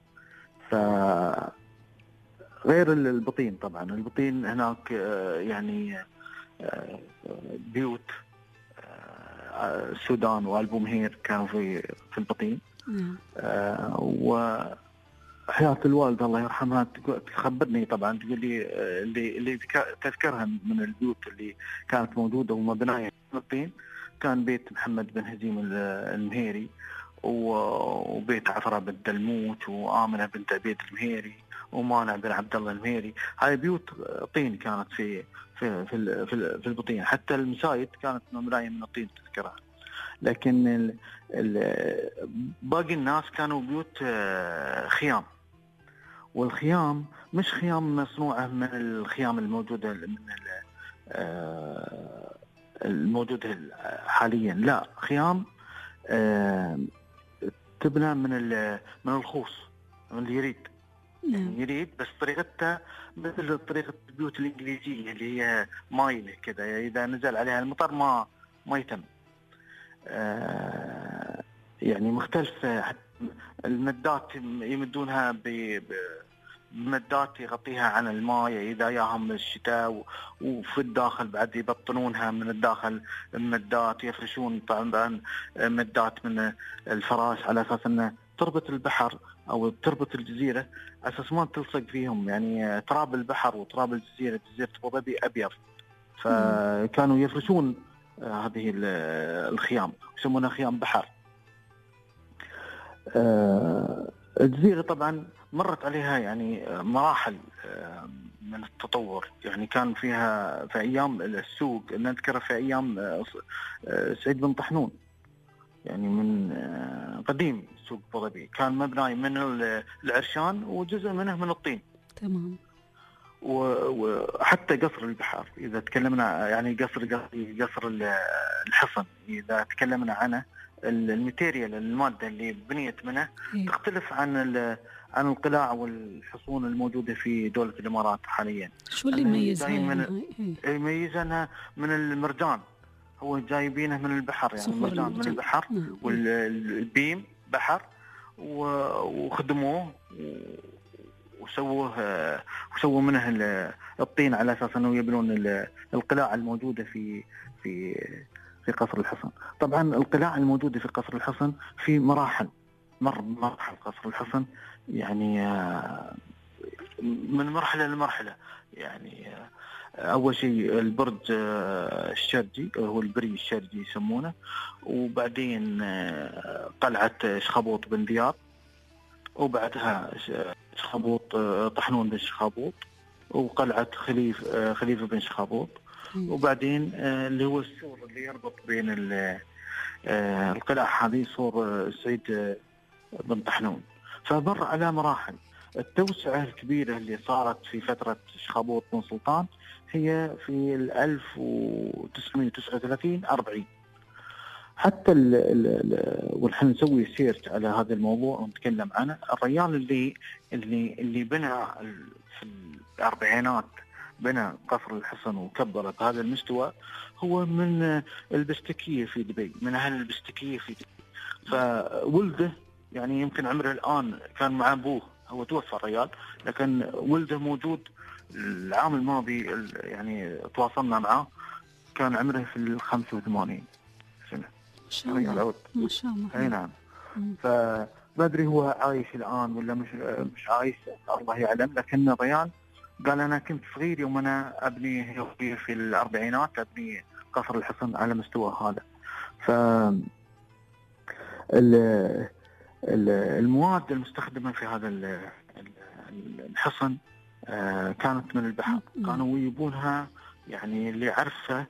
غير البطين، طبعا البطين هناك يعني بيوت السودان وألبومهير كانوا في البطين. وحياة الوالدة الله يرحمها تخبرني طبعا، تقول لي اللي تذكرها من البيوت اللي كانت موجودة ومبناية في البطين، كان بيت محمد بن هزيم المهيري، وبيت عفرة بن دلموت، وآمنة بنت عبيد المهيري، ومانع بن عبد الله المهيري. هاي بيوت طين كانت في البطين، حتى المسايد كانت مبنية من الطين تذكرها. لكن باقي الناس كانوا بيوت خيام، والخيام مش خيام مصنوعة من الخيام الموجودة حاليا، لا، خيام تبنى من الخوص، من اليريد. يريد بس طريقتها مثل طريقة البيوت الإنجليزية اللي هي مايلة كذا، إذا نزل عليها المطر ما يتم. يعني مختلف. المدات يمدونها بمدات يغطيها عن الماء إذا ياهم الشتاء، وفي الداخل بعد يبطنونها من الداخل مدات، يفرشون طبعا مدات من الفراش على أساس أنه تربط البحر أو تربط الجزيرة، أساس ما تلصق فيهم. يعني تراب البحر وتراب الجزيرة، جزيرة أبو ظبي أبيض، فكانوا يفرشون هذه الخيام، يسمونها خيام بحر. الجزيرة طبعا مرت عليها يعني مراحل من التطور، يعني كان فيها في أيام السوق، نذكر في أيام سعيد بن طحنون، يعني من قديم سوق أبو ظبي كان مبني من العرشان وجزء منه من الطين. تمام. وحتى قصر البحر إذا تكلمنا، يعني قصر الحصن إذا تكلمنا عنه، الماتيريال المادة اللي بنيت منه تختلف عن القلاع والحصون الموجودة في دولة الإمارات حاليا. شو اللي يميزها؟ يميزها من المرجان، هو جايبينه من البحر، يعني المرجان من البحر والبيم بحر، وخدموه وسووا منه الطين على أساس أنه يبنون القلاع الموجودة في قصر الحصن. طبعا القلاع الموجودة في قصر الحصن في مراحل قصر الحصن، يعني من مرحلة لمرحلة. يعني أول شيء البرج الشرجي، هو البري الشرجي يسمونه، وبعدين قلعة شخابوط بن ديار، وبعدها شخابوط طحنون بن شخابوط، وقلعة خليفة بن شخابوط، وبعدين اللي هو السور اللي يربط بين القلعة هذه، سور سعيد بن طحنون. فمر على مراحل. التوسعة الكبيرة اللي صارت في فترة شخابوط بن سلطان هي في 1939-40. حتى ونحن نسوي سيرش على هذا الموضوع ونتكلم عنه. الرجال اللي بنى في الأربعينات، بنى قصر الحصن وكبره بهذا المستوى، هو من البستكية في دبي، من أهل البستكية في دبي. فولده يعني يمكن عمره الآن، كان مع أبوه، هو توفى الرجال، لكن ولده موجود. العام الماضي يعني تواصلنا معه، كان عمره في 85 سنة. ما شاء الله. أي نعم. فبدري هو عايش الآن ولا مش عايش، الله يعلم. لكن الرجال قال أنا كنت صغير يوم أنا أبني في الأربعينات، أبني قصر الحصن على مستوى هذا. المواد المستخدمة في هذا الحصن كانت من البحر. كانوا يجيبونها، يعني اللي عرفه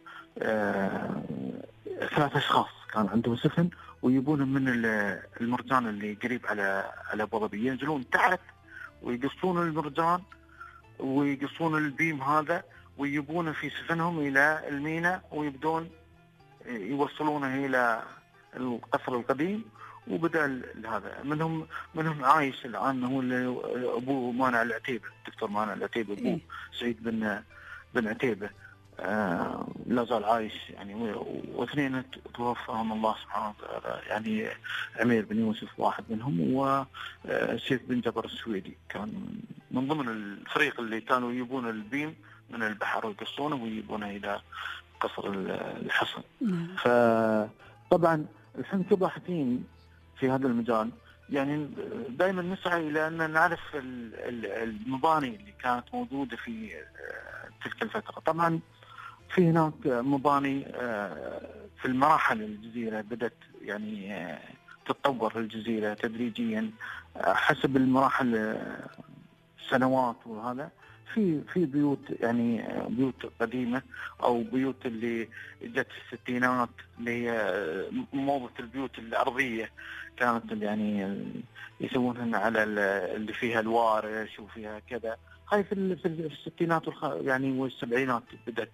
3 أشخاص كان عندهم سفن، ويجيبونه من المرجان اللي قريب على أبو ظبي، ينزلون تحت ويقصون المرجان ويقصون البيم هذا ويجيبونه في سفنهم إلى الميناء، ويبدون يوصلونه إلى القصر القديم. وبدأ هذا منهم عايش الآن، هو أبوه مانع العتيبة، الدكتور مانع العتيبة، أبوه سعيد بن عتيبة لا زال عايش يعني، واثنين توفاهم الله سبحانه وتعالى، يعني عمير بن يوسف واحد منهم، وسيف بن جبر السويدي كان من ضمن الفريق اللي كانوا يجيبون البيم من البحر ويقصونه ويجيبونه إلى قصر الحصن. فطبعا الحين كباحثين في هذا المجال، يعني دائما نسعى إلى أن نعرف المباني اللي كانت موجودة في تلك الفترة. طبعا في هناك مباني في المراحل الجزيرة بدأت يعني تتطور الجزيرة تدريجيا حسب المراحل سنوات. وهذا في بيوت، يعني بيوت قديمة أو بيوت اللي جت في الستينات، اللي هي موضة البيوت الأرضية، كانت يعني يسوونها على اللي فيها الوارش وفيها كذا. هاي في الستينات يعني والسبعينات بدأت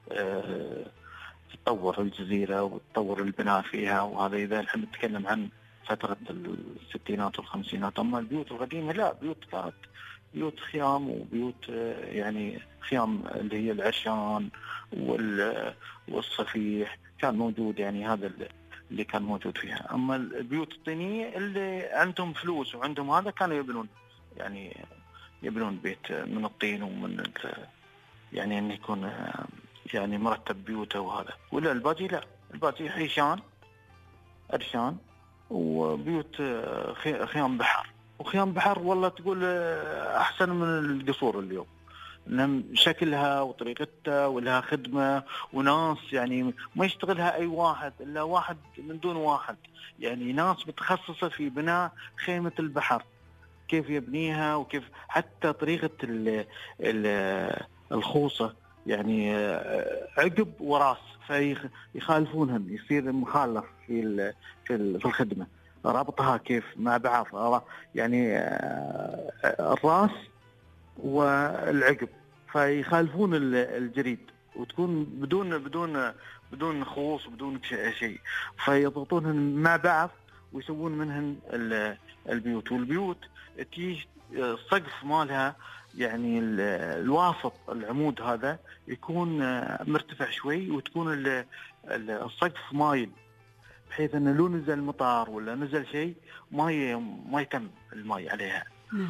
تتطور الجزيرة وتطور البناء فيها. وهذا إذا نحن نتكلم عن فترة الستينات والخمسينات. أما البيوت القديمة لا، بيوت كانت بيوت خيام، وبيوت يعني خيام اللي هي العشان والصفيح كان موجود، يعني هذا اللي كان موجود فيها. أما البيوت الطينية اللي عندهم فلوس وعندهم هذا كانوا يبنون بيت من الطين ومن يعني أن يكون يعني مرتب بيوته وهذا. ولا الباقي لا، الباقي عرشان وبيوت خيام بحر. وخيام بحر والله تقول أحسن من القصور اليوم. شكلها وطريقتها ولها خدمة وناس، يعني ما يشتغلها أي واحد إلا واحد من دون واحد، يعني ناس متخصصة في بناء خيمة البحر، كيف يبنيها وكيف حتى طريقة الخوصة، يعني عقب وراس، فيخالفونهم، يصير مخالف في الخدمة، رابطها كيف مع بعض، يعني الراس والعقب، فيخالفون الجريد وتكون بدون خوص بدون شيء، فيضغطونهن مع بعض ويسوون منهن البيوت. والبيوت تيجي السقف مالها يعني الواسط العمود هذا يكون مرتفع شوي، وتكون السقف مايل، بحيث انه لو نزل مطر ولا نزل شيء ما يتم الماء عليها.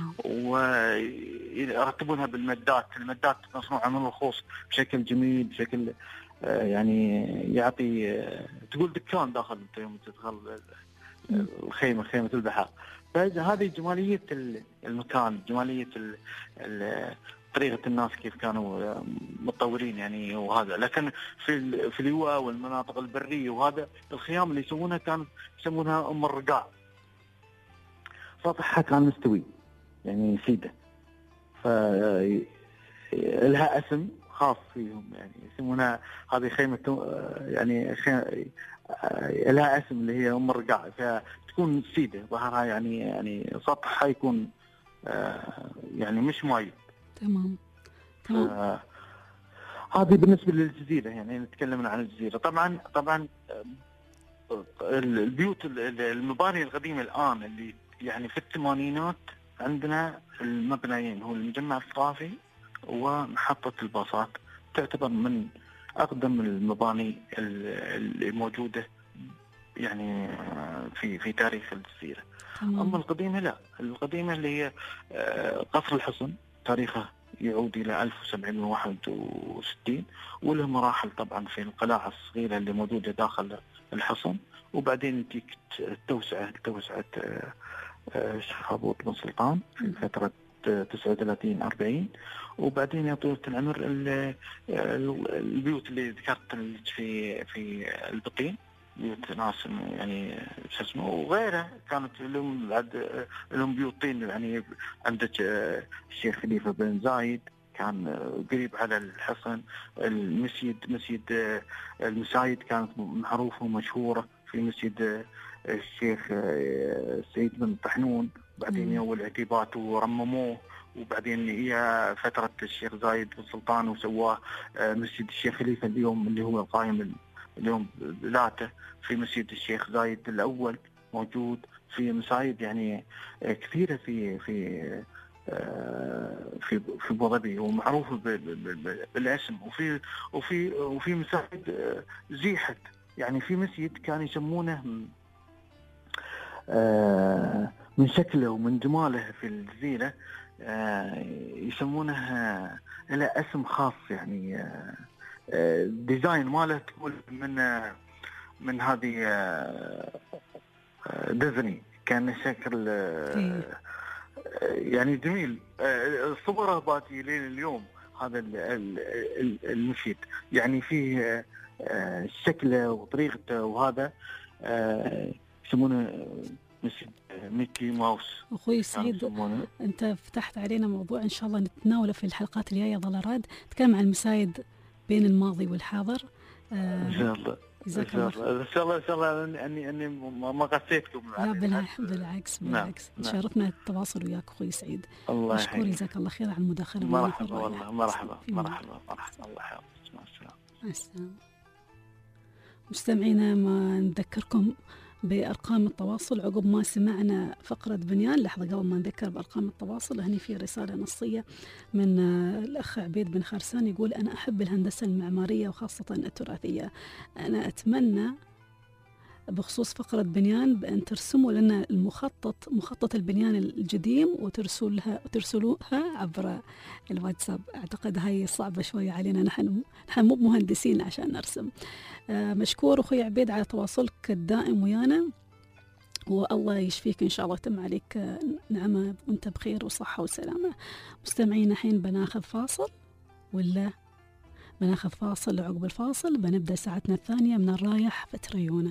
ويرتبونها بالمدات، المدات مصنوعة من الخوص بشكل جميل، بشكل يعني يعطي تقول دكان داخل انت يوم تدخل الخيمة، خيمة البحر. فهذه جمالية المكان، جمالية طريقة الناس كيف كانوا متطورين يعني. وهذا لكن في اليواء والمناطق البرية وهذا الخيام اللي يسوونها كانوا يسمونها أم الرقاع، سطحها كان مستوي يعني سيدة، فلها اسم خاص فيهم، يعني يسمونها هذه خيمة، يعني لها اسم اللي هي أم الرقاع، فتكون سيدة ظهرها يعني سطحها يكون يعني مش مايل. تمام. هذه بالنسبة للجزيرة، يعني نتكلم عن الجزيرة. طبعا البيوت المباني القديمة الآن اللي يعني في الثمانينات عندنا المبنيين، هو المجمع الثقافي ومحطة الباصات، تعتبر من أقدم المباني اللي موجودة يعني في تاريخ الجزيرة. أما القديمة لا، القديمة اللي هي قصر الحصن، تاريخه يعود إلى 1761، وله مراحل طبعا في القلاع الصغيرة اللي موجودة داخل الحصن، وبعدين تيك توسعة الشيخ أبو بن سلطان في فترة 39-40، وبعدين يا طويلة العمر البيوت اللي ذكرت في البطين، بيوت ناس يعني شو اسمه وغيره، كانت لهم بيوت طين، يعني عندك الشيخ خليفة بن زايد كان قريب على الحصن، مسجد المسايد كانت معروفة ومشهورة، في مسجد الشيخ سيد بن طحنون، بعدين يو الاعتبات ورمموه، وبعدين هي فترة الشيخ زايد بن سلطان وسواه مسجد الشيخ خليفة اليوم اللي هو القائم اليوم ذاته، في مسجد الشيخ زايد الأول موجود، في مساجد يعني كثيرة في أبو ظبي ومعروفة بالاسم، وفي مساجد زيحت، يعني في مسجد كان يسمونه من شكله ومن جماله في الجزيرة يسمونه له اسم خاص، يعني ديزاين ماله تقول من هذه ديزني، كان شكل يعني جميل، صوره باتي لين اليوم هذا المسجد، يعني فيه شكله وطريقته، وهذا يسمونه مسجد ميكي ماوس. أخوي سعيد، أنت فتحت علينا موضوع إن شاء الله نتناوله في الحلقات الجاية، ظل راد نتكلم عن المسايد بين الماضي والحاضر. إن شاء الله. إن شاء الله أني ما قسيتكم. لا بالعكس شرفنا التواصل وياك أخوي سعيد. الله يحييك. مشكور، جزاك الله خير على المداخلة. مرحبا والله، مرحبا. الله يحفظك. مع السلامة. مستمعينا، ما نذكركم بأرقام التواصل عقب ما سمعنا فقرة بنيان. لحظة قبل ما نذكر بأرقام التواصل، هني في رسالة نصية من الأخ عبيد بن خرسان، يقول: أنا أحب الهندسة المعمارية وخاصة التراثية، أنا أتمنى بخصوص فقرة بنيان بأن ترسموا لنا مخطط البنيان القديم وترسلوها عبر الواتساب. أعتقد هاي صعبة شوية علينا، نحن مو مهندسين عشان نرسم. مشكور أخوي عبيد على تواصلك الدائم ويانا، والله يشفيك إن شاء الله، تم عليك نعمة وأنت بخير وصحة وسلامة. مستمعين، حين بناخذ فاصل ولا بناخذ فاصل، وعقب الفاصل بنبدأ ساعتنا الثانية من الرايح فتريونا.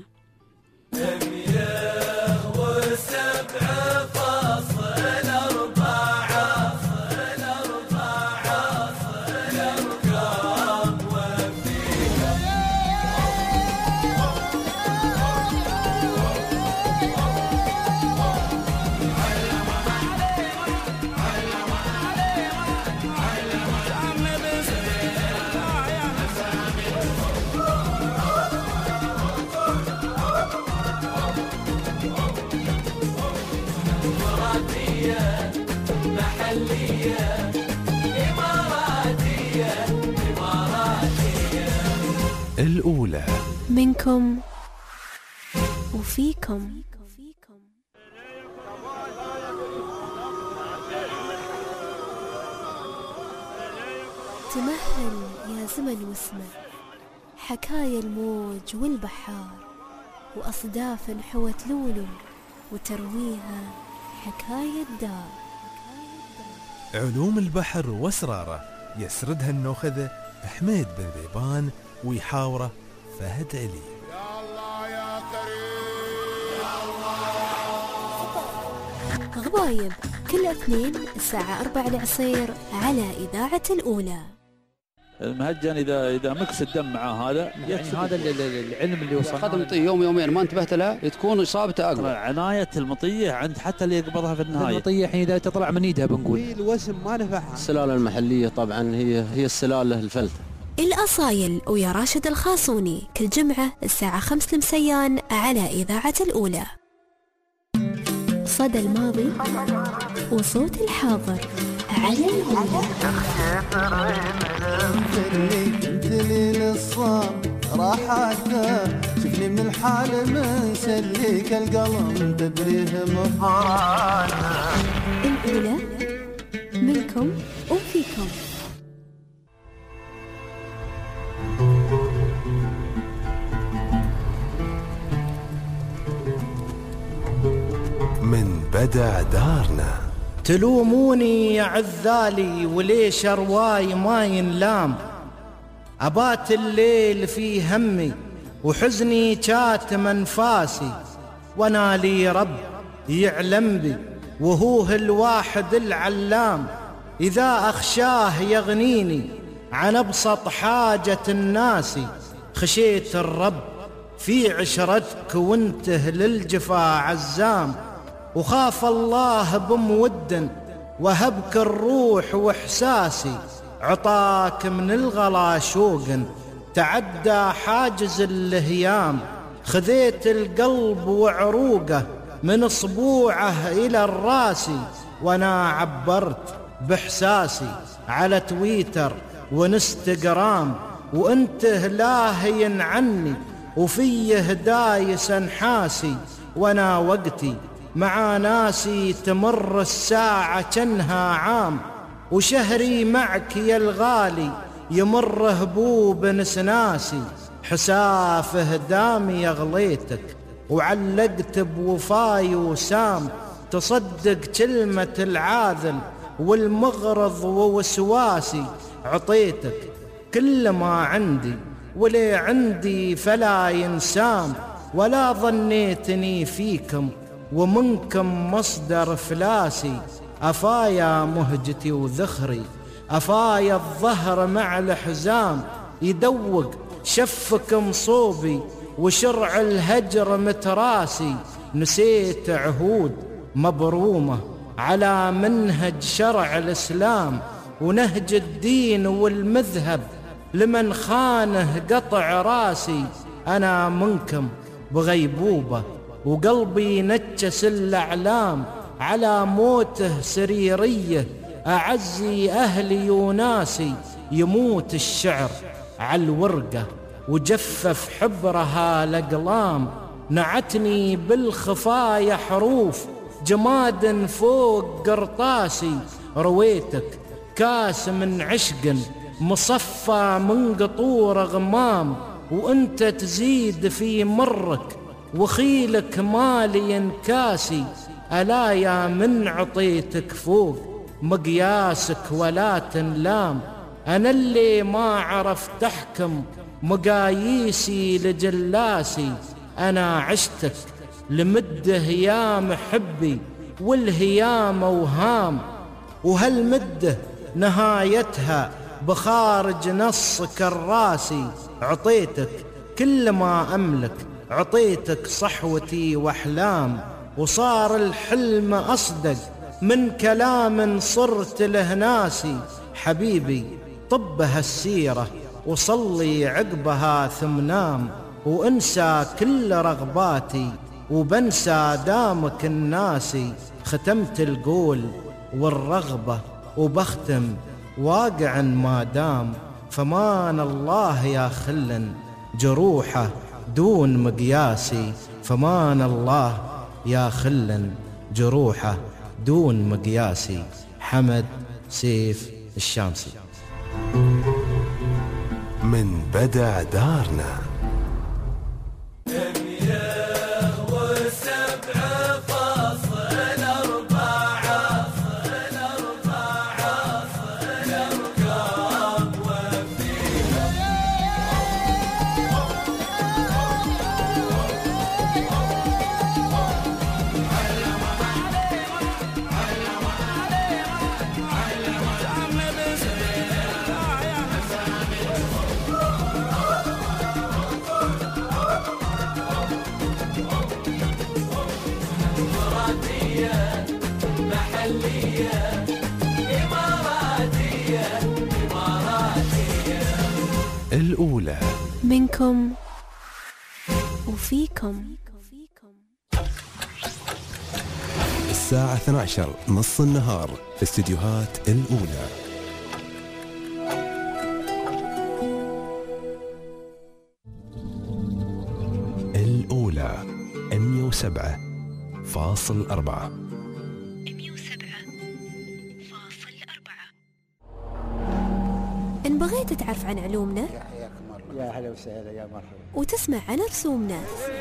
الأولى منكم وفيكم. تمهل يا زمن واسمع حكايا الموج والبحار، وأصداف حوت لولو وترويها حكاية دار. علوم البحر واسراره يسردها النوخذة حميد بن ذيبان، ويحاوره فهد علي. يا الله يا كريم يا الله. غضايب كل اثنين الساعة 4 العصير على إذاعة الأولى. المهجن إذا مكس الدم مع هذا يعني هذا العلم اللي وصل أخذ مطية يوم يومين ما انتبهت لها تكون إصابته أقوى. عناية المطية عند حتى اللي يقبضها في النهاية. المطية حين إذا تطلع من إيدها بنقول الوسم ما نفعها. السلالة المحلية طبعا هي السلالة الفلتة. الأصايل ويا راشد الخاصوني كل جمعة الساعة 5 المسيان على إذاعة الأولى. صدى الماضي وصوت الحاضر على الأولى. دليل الصام راحته شفني من الحال من سليك القلم تبريه مفرانا. الأولى منكم وفيكم. من بدع دارنا. تلوموني يا عذالي وليش أرواي ما ينلام، أبات الليل في همي وحزني كاتم أنفاسي، وانا لي رب يعلم بي وهو الواحد العلام، إذا أخشاه يغنيني عن أبسط حاجة الناس. خشيت الرب في عشرتك وانته للجفا عزام، وخاف الله بمود وهبك الروح واحساسي، عطاك من الغلا شوق تعدى حاجز الهيام، خذيت القلب وعروقه من اصبوعه الى الراسي، وانا عبرت باحساسي على تويتر وانستغرام، وانته لاهي عني وفيه دايس انحاسي، وانا وقتي مع ناسي تمر الساعة كنها عام، وشهري معك يا الغالي يمر هبوب نسناسي، حسافه دامي أغليتك وعلقت بوفاي وسام، تصدق كلمة العاذل والمغرض ووسواسي، عطيتك كل ما عندي ولي عندي فلا ينسام، ولا ظنيتني فيكم ومنكم مصدر فلاسي، أفايا مهجتي وذخري أفايا الظهر مع الحزام، يدوق شفكم صوبي وشرع الهجر متراسي، نسيت عهود مبرومة على منهج شرع الإسلام، ونهج الدين والمذهب لمن خانه قطع راسي، أنا منكم بغيبوبة وقلبي نجس الأعلام، على موته سريريه أعزي أهلي وناسي، يموت الشعر على الورقة وجفف حبرها الأقلام، نعتني بالخفايا حروف جماد فوق قرطاسي، رويتك كاس من عشق مصفى من قطور غمام، وانت تزيد في مرك وخيلك مالي انكاسي، ألا يا من عطيتك فوق مقياسك ولا تنلام، أنا اللي ما عرفت أحكم مقاييسي لجلاسي، أنا عشتك لمده يا محبي والهيام أوهام، وهالمده نهايتها بخارج نص كراسي. عطيتك كل ما أملك، عطيتك صحوتي وأحلام، وصار الحلم أصدق من كلام صرت له ناسي. حبيبي طب هالسيرة وصلي عقبها ثم نام، وانسى كل رغباتي وبنسى دامك الناسي. ختمت القول والرغبة وبختم واقعا ما دام، فمان الله يا خلا جروحه دون مقياسي. فمان الله يا خلا جروحه دون مقياسي. حمد سيف الشامسي. من بدع دارنا الأولى منكم وفيكم. الساعة 12 نص النهار في استديوهات الأولى. الأولى 107.4. إن بغيت تعرف عن علومنا يا هلا وسهلا يا مرحبا وتسمع عن رسومنا،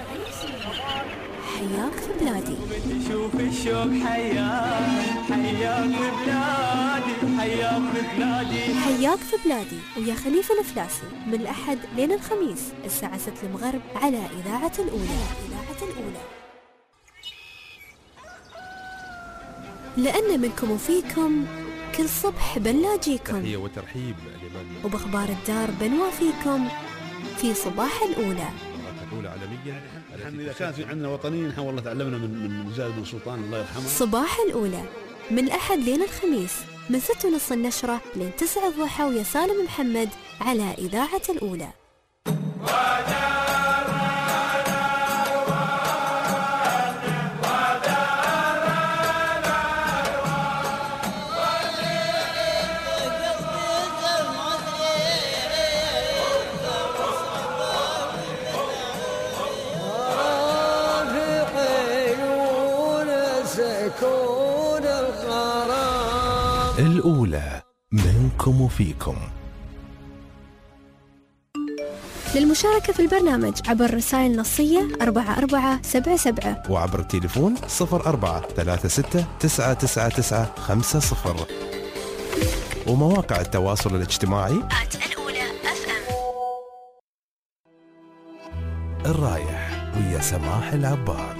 حياك في بلادي. شوف الشوق حياك في بلادي، حياك في بلادي، حياك في بلادي ويا خليفة الفلاسي من الأحد لين الخميس الساعة 6 المغرب على إذاعة الأولى. لأن منكم وفيكم كل صبح بنلاجيكم، تحية وترحيب لمن وبأخبار الدار بنوافيكم في صباح الأولى. الأولى عالميا. نحن إذا كانت عندنا وطنيين نحن والله تعلمنا من زاد بن سلطان الله يرحمه. صباح الأولى من الأحد لين الخميس من 6:30 النشرة لين 9 الضحى ويا سالم محمد على إذاعة الأولى. الأولى منكم وفيكم. للمشاركة في البرنامج عبر رسائل نصية 4477 وعبر التليفون 0436699950 ومواقع التواصل الاجتماعي الأولى FM. الرايح ويا سماح العبار.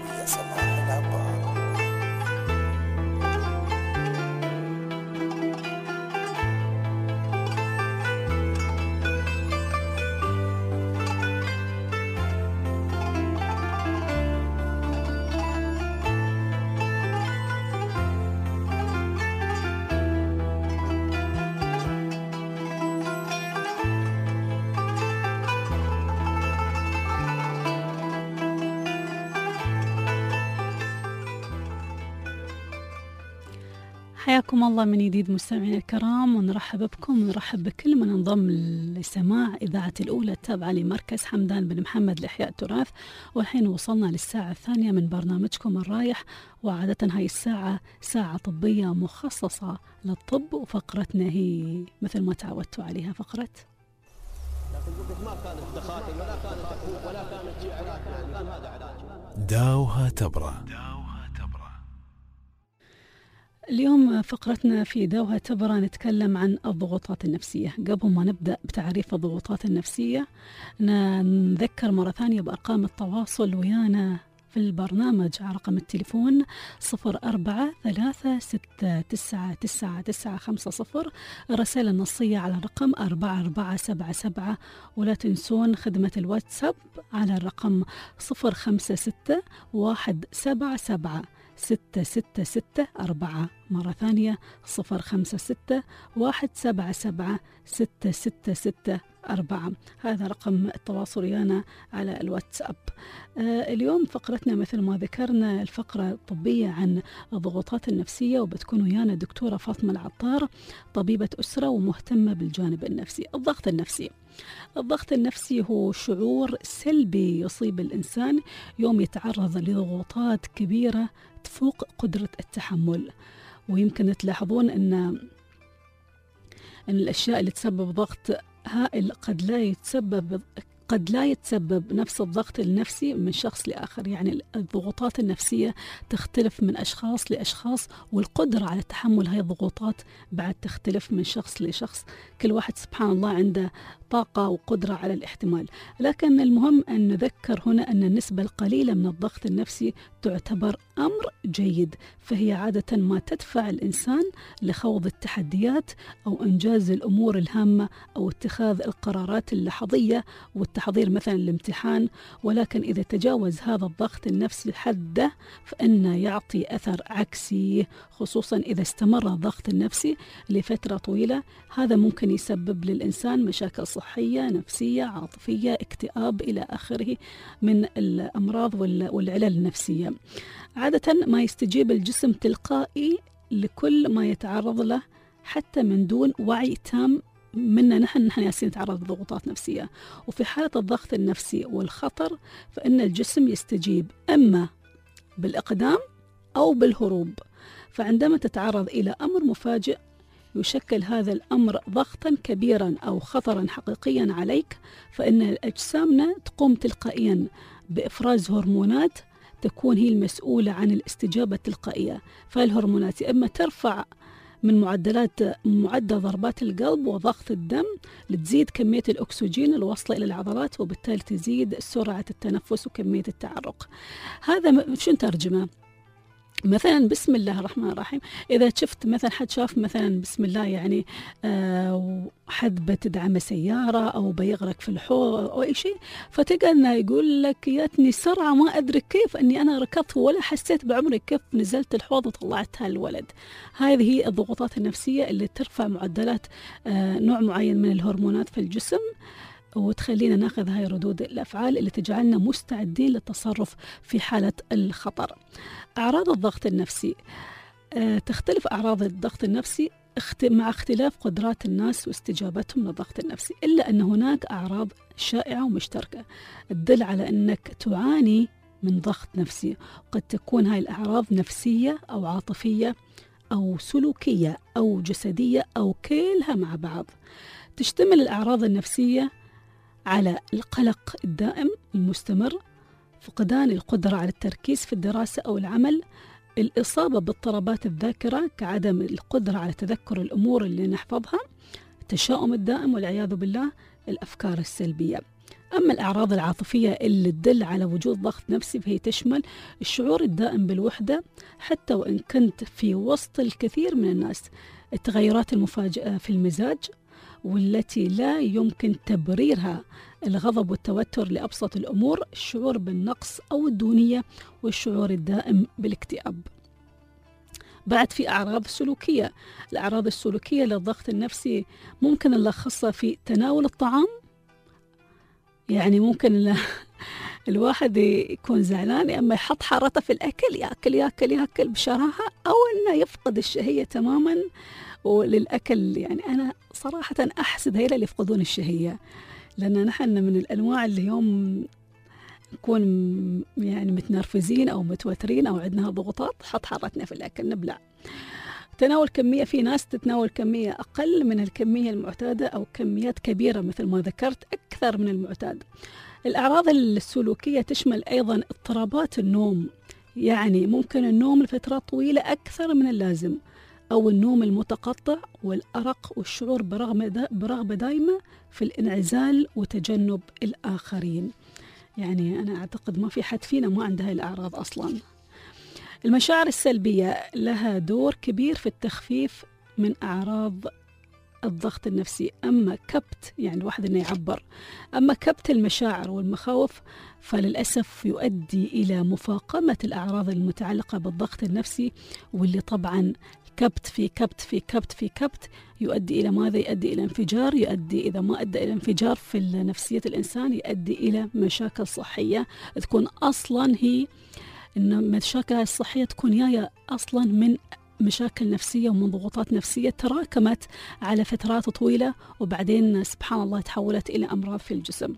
حياكم الله من جديد مستمعينا الكرام، ونرحب بكم ونرحب بكل من انضم لسماع إذاعة الأولى التابعة لمركز حمدان بن محمد لإحياء التراث. والحين وصلنا للساعة الثانية من برنامجكم الرايح، وعادة هاي الساعة ساعة طبية مخصصة للطب، وفقرتنا هي مثل ما تعودتوا عليها فقرة داوها تبرأ. اليوم فقرتنا في دوها تبرى نتكلم عن الضغوطات النفسية. قبل ما نبدأ بتعريف الضغوطات النفسية نذكر مرة ثانية بأرقام التواصل ويانا في البرنامج على رقم التليفون 0436999950، الرسالة النصية على الرقم 4477، ولا تنسون خدمة الواتساب على الرقم 0561776664. مرة ثانية 0561776664. هذا رقم التواصل ويانا على الواتساب. اليوم فقرتنا مثل ما ذكرنا الفقرة طبية عن الضغوطات النفسية، وبتكون ويانا دكتورة فاطمة العطار، طبيبة أسرة ومهتمة بالجانب النفسي. الضغط النفسي هو شعور سلبي يصيب الإنسان يوم يتعرض لضغوطات كبيرة تفوق قدرة التحمل. ويمكن تلاحظون أن الأشياء اللي تسبب ضغط هائل قد لا يتسبب نفس الضغط النفسي من شخص لآخر. يعني الضغوطات النفسية تختلف من أشخاص لأشخاص، والقدرة على تحمل هاي الضغوطات بعد تختلف من شخص لشخص. كل واحد سبحان الله عنده طاقة وقدرة على الاحتمال. لكن المهم أن نذكر هنا أن النسبة القليلة من الضغط النفسي تعتبر أمر جيد، فهي عادة ما تدفع الإنسان لخوض التحديات أو إنجاز الأمور الهامة أو اتخاذ القرارات اللحظية والتحضير مثلا الامتحان. ولكن إذا تجاوز هذا الضغط النفسي حده فإنه يعطي أثر عكسي، خصوصا إذا استمر الضغط النفسي لفترة طويلة. هذا ممكن يسبب للإنسان مشاكل صحية، نفسية، عاطفية، اكتئاب إلى آخره من الأمراض والعلل النفسية. عادة ما يستجيب الجسم تلقائي لكل ما يتعرض له حتى من دون وعي تام منا نحن ياسين نتعرض لضغوطات نفسية. وفي حالة الضغط النفسي والخطر فإن الجسم يستجيب إما بالإقدام أو بالهروب. فعندما تتعرض إلى أمر مفاجئ يشكل هذا الأمر ضغطا كبيرا أو خطرا حقيقيا عليك، فإن أجسامنا تقوم تلقائيا بإفراز هرمونات تكون هي المسؤولة عن الاستجابة التلقائية. فالهرمونات إما ترفع من معدل ضربات القلب وضغط الدم، لتزيد كمية الأكسجين الواصلة إلى العضلات، وبالتالي تزيد سرعة التنفس وكمية التعرق. هذا شو ترجمة؟ مثلا بسم الله الرحمن الرحيم، إذا شفت مثلا حد شاف مثلا بسم الله يعني حد بتدعم سيارة أو بيغرق في الحوض أو أي شيء، فتلقى يقول لك ياتني سرعة ما أدرك كيف أني أنا ركضت ولا حسيت بعمري كيف نزلت الحوض وطلعتها الولد. هذه هي الضغوطات النفسية اللي ترفع معدلات نوع معين من الهرمونات في الجسم، وتخلينا ناخذ هاي ردود الأفعال اللي تجعلنا مستعدين للتصرف في حالة الخطر. أعراض الضغط النفسي تختلف أعراض الضغط النفسي مع اختلاف قدرات الناس واستجابتهم للضغط النفسي، إلا أن هناك أعراض شائعة ومشتركة تدل على أنك تعاني من ضغط نفسي. قد تكون هاي الأعراض نفسية أو عاطفية أو سلوكية أو جسدية أو كلها مع بعض. تشتمل الأعراض النفسية على القلق الدائم المستمر، فقدان القدرة على التركيز في الدراسة أو العمل، الإصابة باضطرابات الذاكرة كعدم القدرة على تذكر الأمور اللي نحفظها، التشاؤم الدائم والعياذ بالله، الأفكار السلبية. أما الأعراض العاطفية اللي تدل على وجود ضغط نفسي فهي تشمل الشعور الدائم بالوحدة حتى وإن كنت في وسط الكثير من الناس، التغيرات المفاجئة في المزاج والتي لا يمكن تبريرها، الغضب والتوتر لأبسط الأمور، الشعور بالنقص أو الدونية، والشعور الدائم بالاكتئاب. بعد في أعراض سلوكية. الأعراض السلوكية للضغط النفسي ممكن نلخصها في تناول الطعام. يعني ممكن الواحد يكون زعلان أما يحط حارته في الأكل، يأكل بشراهة، أو أنه يفقد الشهية تماما وللأكل. يعني أنا صراحة أحسد هيلا اللي يفقدون الشهية، لأن نحن من الأنواع اللي يوم نكون يعني متنرفزين أو متوترين أو عندنا ضغوطات حط حارتنا في الأكل نبلع. تناول كمية، في ناس تتناول كمية أقل من الكمية المعتادة أو كميات كبيرة مثل ما ذكرت أكثر من المعتاد. الأعراض السلوكية تشمل أيضا اضطرابات النوم، يعني ممكن النوم لفترات طويلة أكثر من اللازم، أو النوم المتقطع والأرق والشعور برغبة دائمة في الانعزال وتجنب الآخرين. يعني أنا أعتقد ما في حد فينا ما عنده هاي الأعراض أصلا. المشاعر السلبية لها دور كبير في التخفيف من أعراض الضغط النفسي. أما كبت، يعني الواحد إنه يعبر، أما كبت المشاعر والمخاوف فللأسف يؤدي إلى مفاقمة الأعراض المتعلقة بالضغط النفسي، واللي طبعا كبت في كبت في كبت في كبت يؤدي إلى ماذا؟ يؤدي إلى انفجار، يؤدي إذا ما أدى إلى انفجار في نفسية الإنسان يؤدي إلى مشاكل صحية تكون أصلا هي إن المشاكل الصحية تكون جاية أصلا من مشاكل نفسية ومن ضغوطات نفسية تراكمت على فترات طويلة وبعدين سبحان الله تحولت إلى أمراض في الجسم.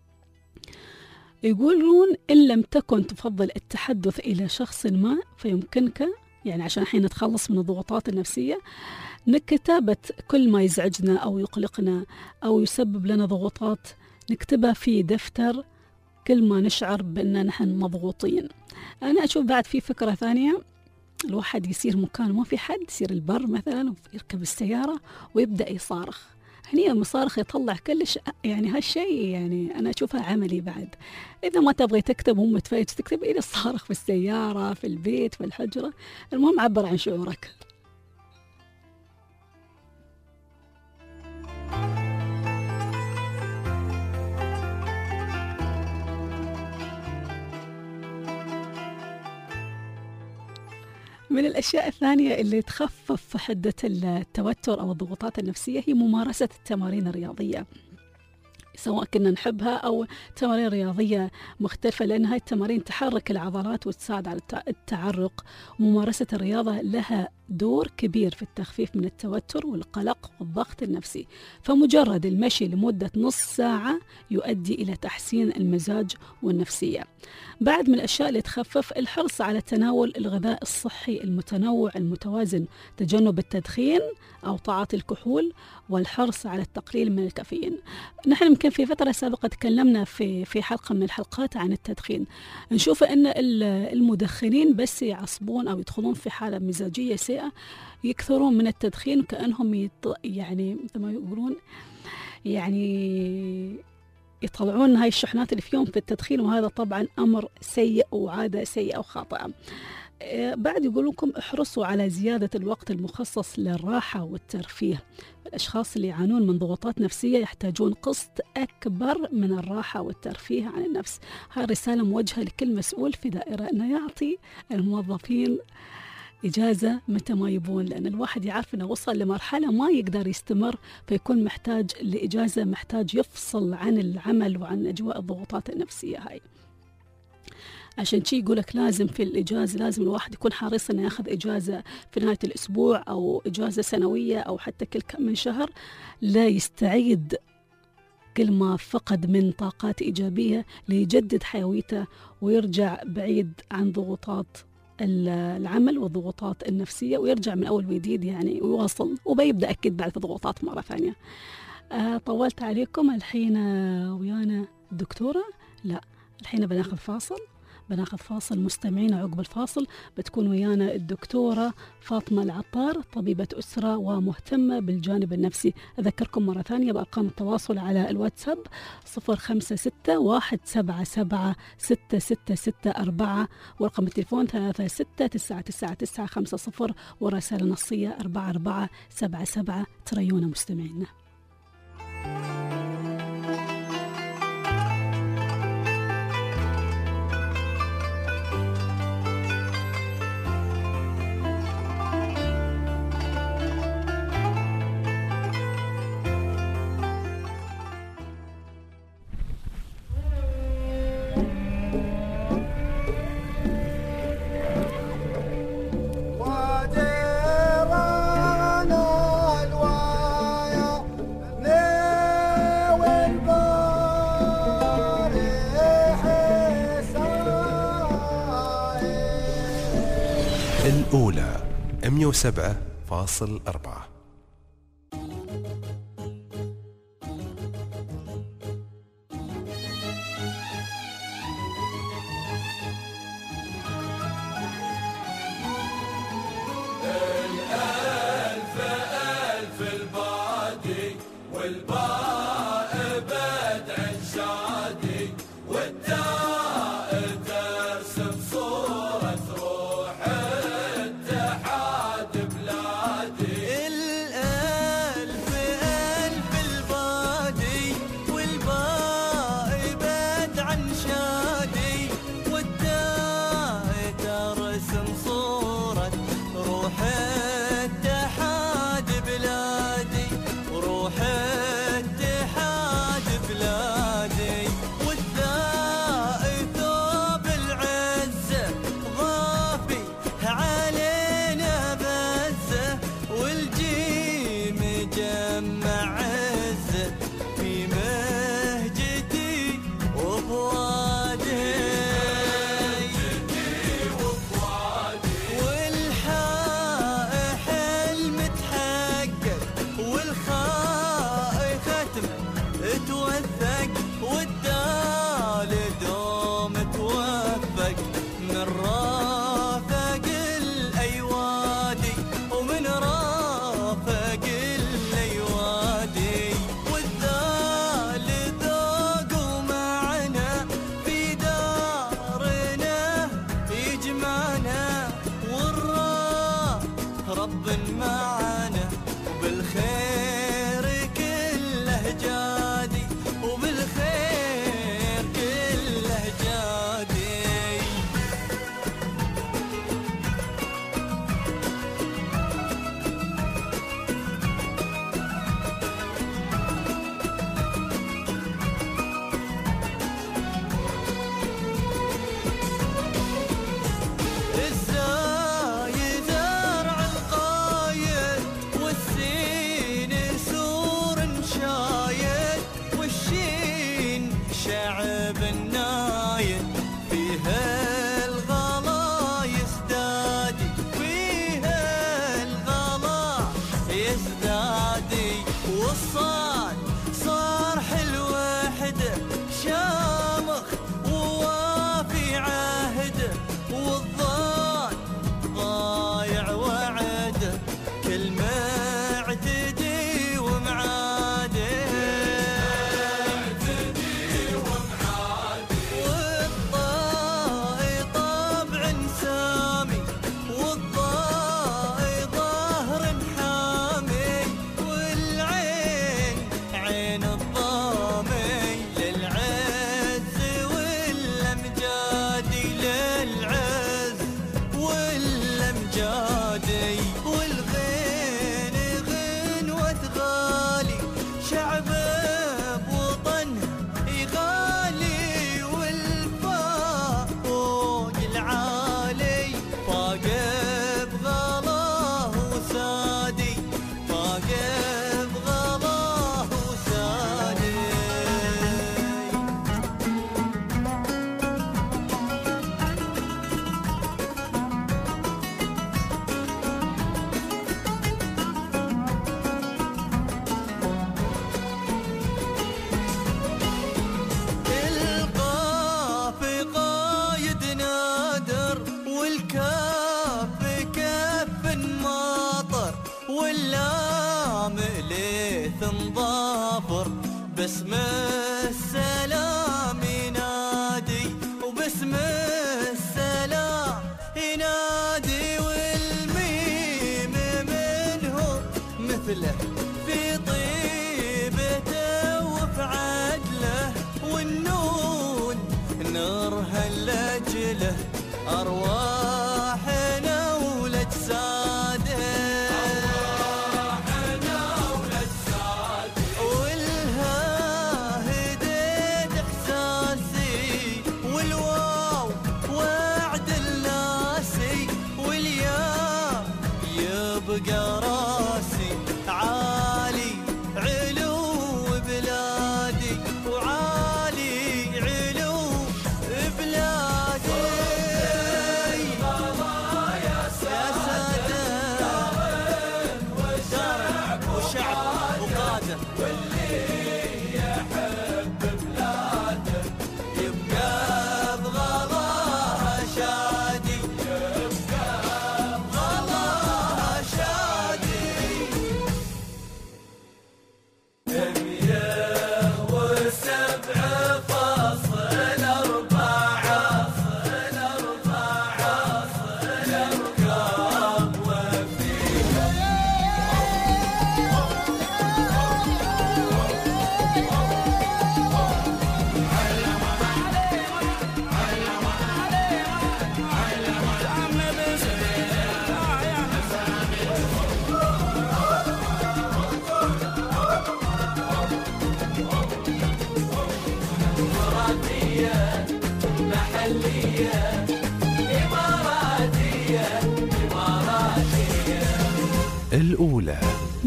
يقولون إن لم تكن تفضل التحدث إلى شخص ما فيمكنك، يعني عشان حين نتخلص من الضغوطات النفسية، كتابة كل ما يزعجنا أو يقلقنا أو يسبب لنا ضغوطات نكتبها في دفتر كل ما نشعر بأننا نحن مضغوطين. أنا أشوف بعد في فكرة ثانية، الواحد يصير مكان ما في حد، يصير البر مثلا ويركب السيارة ويبدأ يصارخ. هني المصارخ يطلع كلش، يعني هالشيء يعني أنا أشوفها عملي بعد. إذا ما تبغي تكتب هم متفايت تكتب إلى الصارخ في السيارة في البيت في الحجرة، المهم عبر عن شعورك. من الأشياء الثانية اللي تخفف حدة التوتر أو الضغوطات النفسية هي ممارسة التمارين الرياضية، سواء كنا نحبها أو تمارين رياضية مختلفة، لأن هاي التمارين تحرك العضلات وتساعد على التعرق. وممارسة الرياضة لها دور كبير في التخفيف من التوتر والقلق والضغط النفسي، فمجرد المشي لمدة نص ساعة يؤدي إلى تحسين المزاج والنفسية. بعد من الأشياء اللي تخفف الحرص على تناول الغذاء الصحي المتنوع المتوازن، تجنب التدخين أو تعاطي الكحول، والحرص على التقليل من الكافيين. نحن يمكن في فترة سابقة تكلمنا في حلقة من الحلقات عن التدخين، نشوف أن المدخنين بس يعصبون أو يدخلون في حالة مزاجية سيئة يكثرون من التدخين، كأنهم يعني مثل ما يقولون يعني يطلعون هاي الشحنات اللي فيهم في التدخين، وهذا طبعا أمر سيء وعادة سيئة وخاطئة. بعد يقول لكم احرصوا على زيادة الوقت المخصص للراحة والترفيه. الأشخاص اللي يعانون من ضغوطات نفسية يحتاجون قسط أكبر من الراحة والترفيه عن النفس. هاي رسالة موجهة لكل مسؤول في دائرة أنه يعطي الموظفين إجازة متى ما يبون، لأن الواحد يعرف أنه وصل لمرحلة ما يقدر يستمر، فيكون محتاج لإجازة، محتاج يفصل عن العمل وعن أجواء الضغوطات النفسية هاي. عشان شي يقولك لازم في الإجازة لازم الواحد يكون حريص أنه يأخذ إجازة في نهاية الأسبوع أو إجازة سنوية أو حتى كل كم من شهر، لا يستعيد كل ما فقد من طاقات إيجابية ليجدد حيويته ويرجع بعيد عن ضغوطات العمل والضغوطات النفسية، ويرجع من أول وجديد يعني ويواصل وبيبدأ أكيد بعد الضغوطات مرة ثانية. طولت عليكم. الحين ويانا الدكتورة، لا الحين بناخذ فاصل مستمعين. عقب الفاصل بتكون ويانا الدكتورة فاطمة العطار، طبيبة أسرة ومهتمة بالجانب النفسي. أذكركم مرة ثانية بأرقام التواصل على الواتساب 0561-177-6664 ورقم التليفون 36999950 ورسالة نصية 4477. تريونا مستمعينا. الأولى 107.4. الآن ابد عن شادي والداء ترسم صورة روح اتحاد بلادي. الألف ألف البادي والباء ابد عن شادي والداء ترسم صورة روح اتحاد بلادي وروح اتحاد بلادي. والداء ثوب العزة ضافي علينا بزة والجيم جمع عزة في مهجتي وفؤادي. والحاء حلم تحقق والخاء ختم توثق والدال دوم توفق من رافق الأيوادي ومن رافق الأيوادي. والدال ذوق معنا في دارنا يجمعنا والراء رب معنا وبالخير كله جادي وبالخير كله جادي. الزاي زرع القايد والسين سور شايد والشين شعب النايد فيها الغلا يزدادي فيها الغلا يزدادي. والصاد صار الوحدة شامخ ووافي عهده والضاد ضايع وعده كل معتدي ومعاده. والضاء طبع سامي والضاء ظهر حامي والعين عين الضامي للعز والامجادي للعز والامجادي. والغين غنوة غالي شعب بوطنه يغالي والفاء فوق العالي فاق بغلاه وسادي فاق بغلاه وسادي. القاف قايد نادر والكاف كف ماطر واللام ليث ظافر باسم السلام ينادي وباسم السلام ينادي. والميم منه مثله في طيبته وفي عدله والنون نرها لأجله أرواحنا ولأجساده. والهاء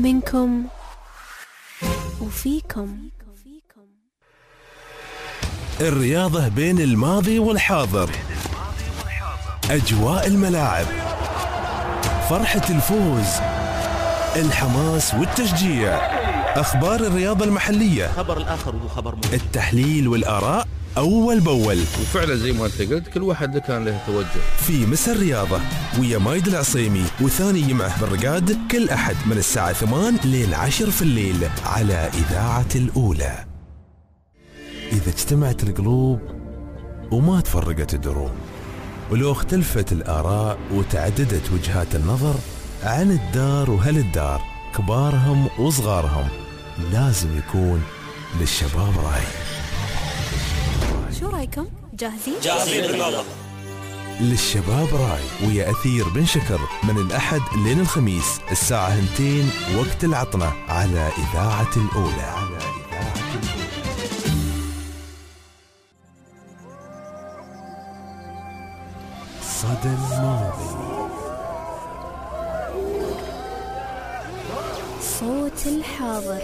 منكم وفيكم. الرياضة بين الماضي والحاضر، أجواء الملاعب، فرحة الفوز، الحماس والتشجيع، أخبار الرياضة المحلية، خبر الآخر وهو خبر مهم، التحليل والآراء أول بأول. وفعلا زي ما أنت قلت كل واحد كان له توجه. في مسا الرياضة ويا مايد العصيمي وثاني يمعه بالرقاد كل أحد من الساعة 8 لين 10 في الليل على إذاعة الأولى. إذا اجتمعت القلوب وما تفرقت الدروب، ولو اختلفت الآراء وتعددت وجهات النظر عن الدار وهل الدار، كبارهم وصغارهم، لازم يكون للشباب رأي. شو رأيكم؟ جاهزين؟ جاهزين بالله. للشباب راي ويا أثير بن شكر من الأحد لين الخميس الساعة 2 وقت العطنة على إذاعة الأولى. صدى الماضي، صوت الحاضر،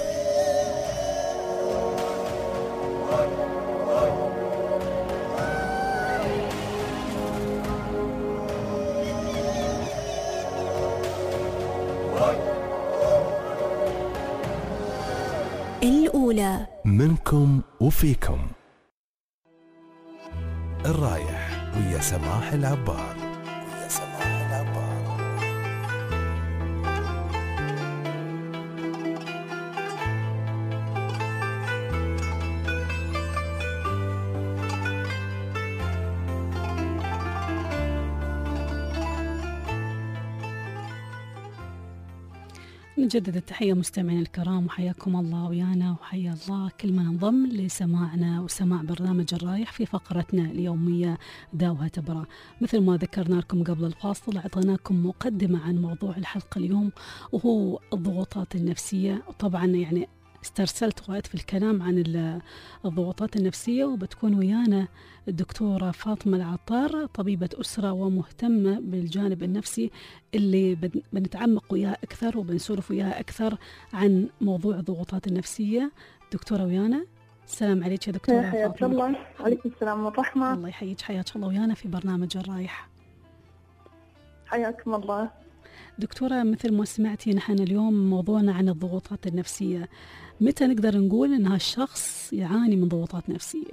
الأولى، منكم وفيكم. الرايح ويا سماح العبار. نجدد التحية مستمعين الكرام، وحياكم الله ويانا وحيا الله كل من انضم لسماعنا وسماع برنامج الرايح في فقرتنا اليومية داوها تبرى. مثل ما ذكرنا لكم قبل الفاصل، أعطيناكم مقدمة عن موضوع الحلقة اليوم وهو الضغوطات النفسية. وطبعا يعني استرسلت وقت في الكلام عن الضغوطات النفسية، وبتكون ويانا الدكتورة فاطمة العطار، طبيبة أسرة ومهتمة بالجانب النفسي، اللي بنتعمق وياها أكثر وبنسولف وياها أكثر عن موضوع الضغوطات النفسية. دكتورة ويانا، السلام عليك يا دكتورة فاطمة. حياك الله. عليكم السلام والرحمة. الله يحييك، حياك الله ويانا في برنامج الرايح. حياكم الله دكتورة. مثل ما سمعتي، نحن اليوم موضوعنا عن الضغوطات النفسية. متى نقدر نقول أن هالشخص يعاني من ضغوطات نفسية؟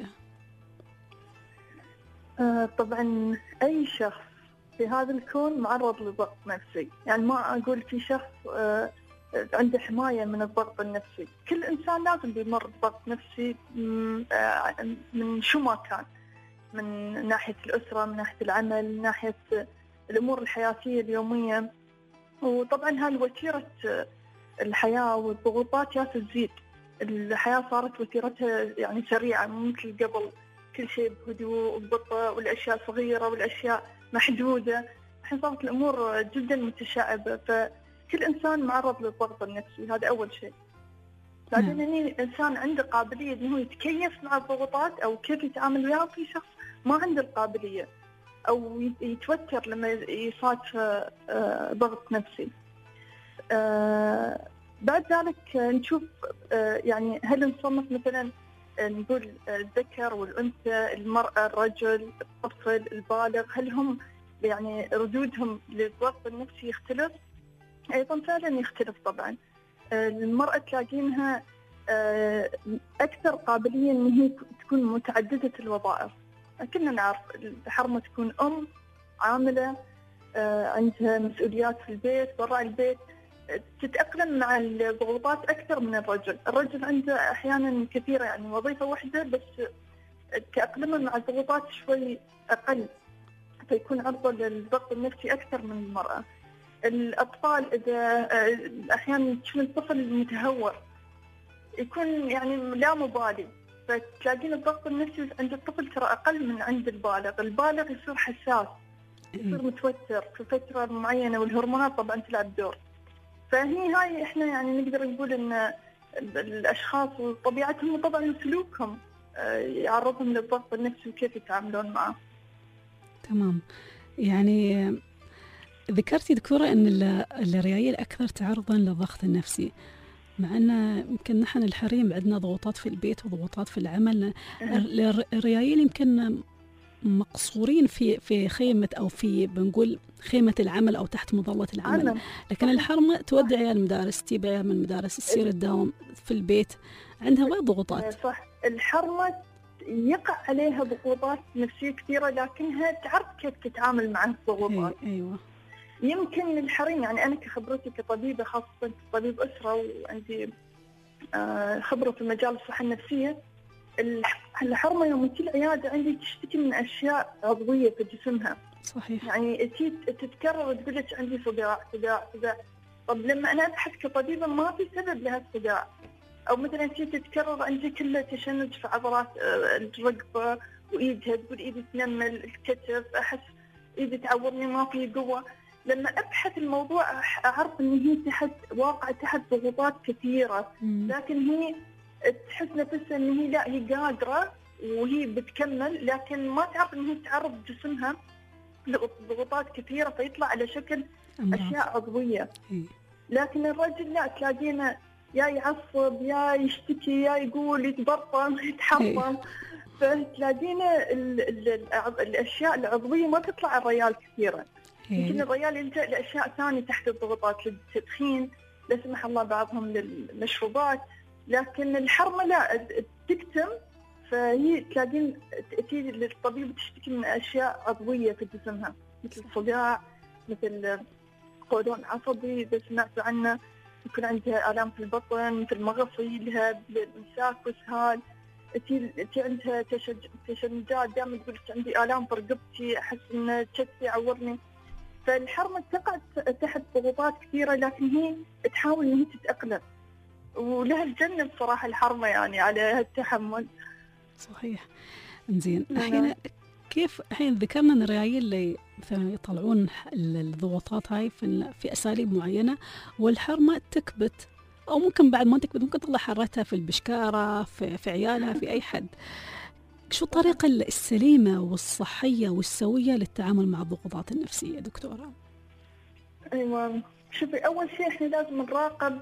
طبعا أي شخص في هذا الكون معرض لضغط نفسي، يعني ما أقول في شخص عنده حماية من الضغط النفسي. كل إنسان لازم بيمر بضغط نفسي من شو ما كان، من ناحية الأسرة، من ناحية العمل، من ناحية الأمور الحياتية اليومية. وطبعا هالوتيرة الحياة والضغوطات جالسة تزيد. الحياة صارت وتيرتها يعني سريعة، مو مثل قبل، كل شيء بهدوء وببطء، والأشياء صغيرة والأشياء محدودة. الحين صارت الأمور جدا متشعبة، فكل إنسان معرض للضغط النفسي، هذا أول شيء. بعدين يعني الإنسان عنده قابلية إنه يتكيف مع الضغوطات أو كيف يتعامل وياها. في شخص ما عنده القابلية أو يتوتر لما يصادف ضغط نفسي. بعد ذلك نشوف يعني هل نصنف مثلا نقول الذكر والأنثى، المرأة، الرجل، الطفل، البالغ، هل هم يعني ردودهم للضغط النفسي يختلف؟ أيضا فعلا يختلف طبعا. المرأة تلاقينها أكثر قابلية إن هي تكون متعددة الوظائف. كنا نعرف الحرمة تكون أم عاملة، عندها مسؤوليات في البيت، برا البيت، تتأقلم مع الضغوطات أكثر من الرجل. الرجل عنده أحيانا كثيرة، يعني وظيفة واحدة بس تأقلم مع الضغوطات شوي أقل، فيكون عرضة للضغط النفسي أكثر من المرأة. الأطفال إذا أحيانا تشوف الطفل متهور، يكون يعني لا مبالي، فتلاقين الضغط النفسي عند الطفل ترى أقل من عند البالغ. البالغ يصير حساس، يصير متوتر في فترة معينة، والهرمونات طبعا تلعب دور. هاي احنا يعني نقدر نقول ان الاشخاص وطبيعتهم وطبعا سلوكهم يعرضهم للضغط النفسي وكيف يتعاملون معه. تمام. يعني ذكرتي دكتورة أن الريايل أكثر تعرضا للضغط النفسي، مع أن يمكن نحن الحريم عندنا ضغوطات في البيت وضغوطات في العمل. الريايل يمكن مقصورين في خيمة أو في بنقول خيمة العمل أو تحت مظلة العمل، لكن الحرمة تودع عيال المدارس، تجيب عيال من المدارس، تصير الدوام في البيت، عندها وايد ضغوطات. صح، الحرمة يقع عليها ضغوطات نفسية كثيرة، لكنها تعرف كيف تتعامل مع الضغوطات. أيوة. يمكن الحريم، يعني أنا كخبرتي كطبيبة، خاصة طبيب أسرة وعندي خبرة في مجال الصحة النفسية، الحرمة يوم تجي العيادة عندي تشتكي من أشياء عضوية في جسمها. صحيح. يعني تتكرر وتقول لك عندي صداع صداع صداع. طب لما أنا أبحث كطبيبة ما في سبب لهالصداع، أو مثلا تتكرر عندي كله تشنج في عضلات الرقبة وإيدها، تقول إيدي تنمل، الكتف أحس إيدي تعورني ما في قوة. لما أبحث الموضوع أعرف إن هي تحت ضغوطات كثيرة، لكن هي تحس نفسها إن هي لا، هي قادرة وهي بتكمل، لكن ما تعرف إن هي تعرض جسمها لضغوطات كثيرة فيطلع على شكل أشياء عضوية. لكن الرجل لا، تلاقينا يا يعصب يا يشتكي يا يقول يتبرطم يتحطم، فتلاقينا الأشياء العضوية ما تطلع على الرجال كثيرا. يمكن الرجال يلجأ لأشياء ثانية تحت الضغوطات، للتدخين، لا سمح الله بعضهم للمشروبات، لكن الحرمة لا تكتم، فهي تلاقين تأتي للطبيب تشتكي من أشياء عضوية في جسمها، مثل الصداع، مثل قولون عصبي إذا سمعتوا عنه، يكون عندها آلام في البطن، مثل مغصي لها بالإمساك وإسهال، تي عندها تشنجات، دائما تقول عندي آلام في رقبتي، أحس إن كتفي يعورني. فالحرمة تقع تحت ضغوطات كثيرة، لكن هي تحاول إن هي تتأقلم، ولها الجنة بصراحة الحرمة يعني على هالتحمل. صحيح. إنزين، الحين كيف الحين ذكرنا ان الريايل اللي مثلا يطلعون الضغوطات هاي في اساليب معينه، والحرمه تكبت، او ممكن بعد ما تكبت ممكن تطلع حرتها في البشكاره، في عيالها، في اي حد. شو الطريقه السليمه والصحيه والسويه للتعامل مع الضغوطات النفسيه دكتوره؟ ايوه، شوفي، اول شيء احنا لازم نراقب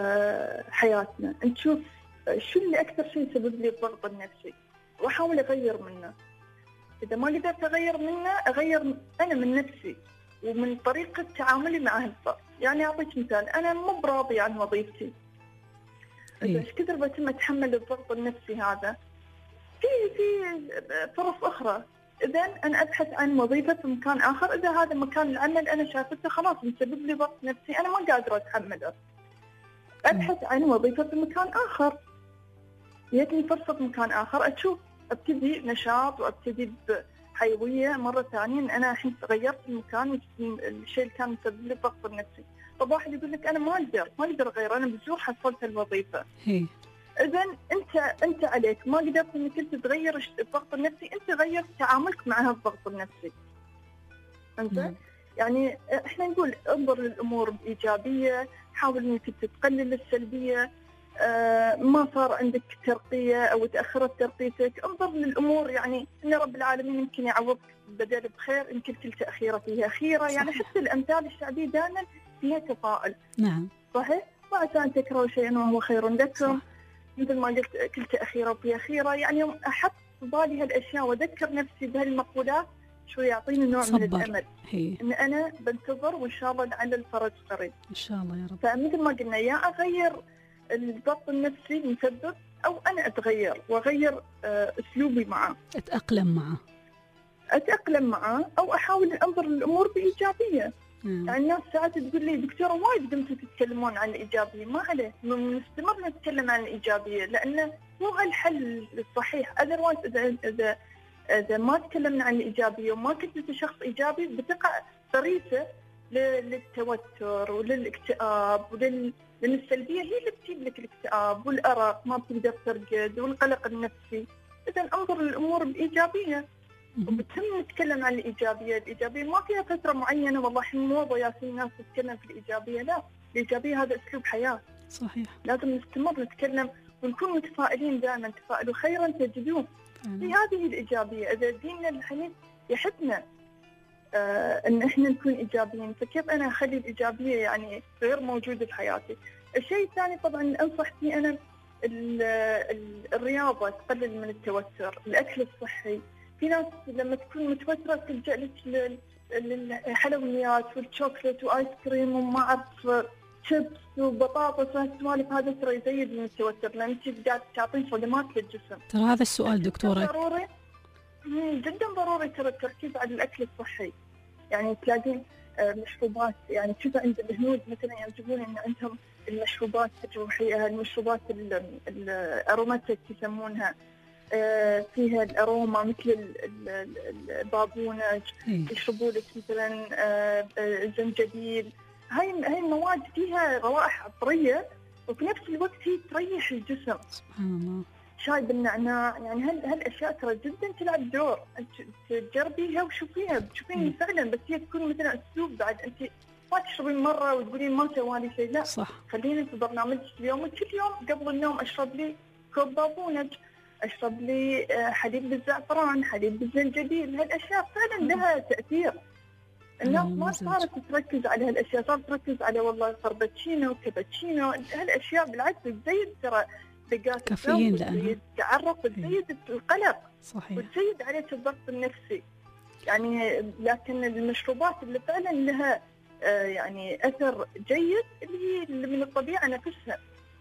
حياتنا، نشوف شو اللي اكثر شيء يسبب لي الضغط النفسي واحاول اغير منه. إذا ما قدرت أغير منه، أغير أنا من نفسي ومن طريقة تعاملي مع هالضغط. يعني أعطيك مثال، أنا مو براضي عن وظيفتي، إذا إيش كثر بتم أتحمل الضغط النفسي هذا، في فرص أخرى. إذا أنا أبحث عن وظيفة في مكان آخر، إذا هذا مكان العمل أنا شايفته خلاص مسبب لي ضغط نفسي أنا ما قادرة أتحمله، أبحث عن وظيفة في مكان آخر، يجيني فرصة في مكان آخر، أشوف ابتدي نشاط وابتدي بحيويه مره ثانيه. انا الحين غيرت المكان، الشيء اللي كان مسبب لي الضغط النفسي. طب واحد يقول لك انا ما اقدر اغير، انا بزور حصلت الوظيفه. اذا انت عليك، ما قدرت انك انت تغير الضغط النفسي، انت غير تعاملك مع هالضغط النفسي. انت يعني احنا نقول انظر للامور بايجابيه، حاول انك تقلل السلبيه. ما صار عندك ترقية أو تأخرت ترقيتك، انظر للأمور يعني إن رب العالمين يمكن يعوضك بدل بخير، يمكن كل تأخيرة فيها خيرة. يعني حتى الأمثال الشعبية دائما فيها تفاؤل. نعم صحيح. وعسى أن تكرهوا شيئا وهو خير لكم، مثل ما قلت كل تأخيرة وفيها خيرة. يعني أحط بالي هالأشياء وأذكر نفسي بهالمقولات شو يعطيني نوع من الأمل. إن أنا بنتظر وإن شاء الله لعل الفرج قريب إن شاء الله يا رب. فمثل ما قلنا، يا أغير الضغط النفسي المسبب، أو أنا أتغير وأغير أسلوبي معه، أتأقلم معه، أو أحاول أنظر للأمور بإيجابية. يعني الناس ساعات تقول لي دكتورة وايد قمتوا تتكلمون عن الإيجابية، ما عليه، نستمر نتكلم عن الإيجابية لأنه هو الحل الصحيح. otherwise إذا ما تكلمنا عن الإيجابية وما كنت شخص إيجابي، بتقع فريسة للتوتر وللاكتئاب لأن السلبية هي اللي بتجيب لك الاكتئاب والأرق، ما بتقدر ترقد، والقلق النفسي. إذا انظر للأمور بإيجابية وبتم نتكلم عن الإيجابية ما فيها فترة معينة والله الحين موضة ياسين ناس تتكلم في الإيجابية، لا، الإيجابية هذا أسلوب حياة. صحيح. لازم نستمر نتكلم ونكون متفائلين دائما، تفائلوا خيرا تجدوه. هي هذه الإيجابية. إذا ديننا الحنيف يحبنا ان احنا نكون ايجابيين، فكيف انا اخلي الايجابيه يعني غير موجوده في حياتي. الشيء الثاني طبعا انصح فيه انا الرياضه تقلل من التوتر، الاكل الصحي. في ناس لما تكون متوتره تلجأ لك للحلويات والشوكولات وايس كريم وما اعرف شيبس وبطاطس وهالسوالف، هذا ترى يزيد من التوتر لان انت قاعد تعطين صدمات للجسم. ترى هذا السؤال دكتوره ضروري جدا ضروري ترى التركيز على الاكل الصحي. يعني تلاقين مشروبات، يعني تشوف عند الهنود مثلا يعجبون ان عندهم المشروبات الروحيه، المشروبات الاروماتيك يسمونها، فيها الاروما مثل البابونج، يشربوا لك مثلا الزنجبيل. هاي المواد فيها روائح عطريه وفي نفس الوقت هي تريح الجسم. سبحان الله. شاي بالنعناع، يعني هالاشياء ترى جدا تلعب دور. تجربيها وشوفيها، بتشوفين فعلا، بس هي تكون مثلا اسلوب بعد انت ما تشربين مره وتقولين ما سوى لي شيء، لا صح. خليني في برنامجك اليوم، كل يوم قبل النوم اشرب لي كوب بابونج، اشرب لي حليب بالزعفران، حليب بالزنجبيل. هالاشياء فعلا لها تاثير. الناس ما صارت تركز على هالاشياء، صارت تركز على والله فربتشينو وكابتشينو. هالاشياء بالعكس تزيد ترى دقات كافيين، لأنه تعرق، تزيد القلق، صحيح، وتزيد عليك الضغط النفسي. يعني لكن المشروبات اللي فعلا لها يعني اثر جيد اللي هي من الطبيعه نفسها.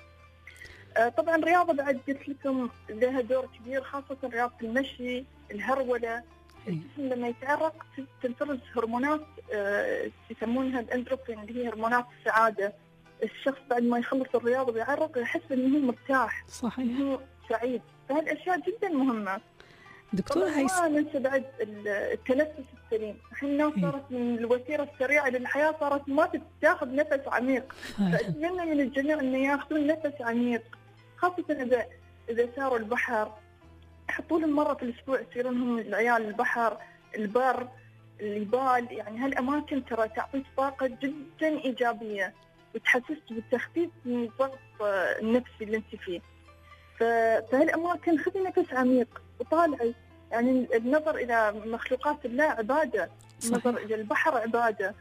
طبعا الرياضه بعد قلت لكم لها دور كبير، خاصه رياضه المشي، الهروله. الجسم لما يتعرق تنفرز هرمونات يسمونها الاندروفين اللي هي هرمونات السعاده. الشخص بعد ما يخلص الرياضه ويعرق يحس انه هو مرتاح، صحيح، انه سعيد. فهالاشياء جدا مهمه. دكتور ما ننسى بعد التنفس السليم. الحين الناس صارت من الوتيره السريعه للحياه صارت ما تاخذ نفس عميق. فاتمنى من الجميع انه ياخذون نفس عميق، خاصه اذا ساروا البحر. يحطوا لهم مره في الاسبوع يصيرون هم العيال البحر، البر، الجبال. يعني هالاماكن ترى تعطيك طاقه جدا ايجابيه وتحسسك بالتخفيف من الضغط النفسي اللي انت فيه. فهالاماكن خذي نفس عميق وطالعي. يعني النظر الى مخلوقات الله عباده، النظر الى البحر عباده.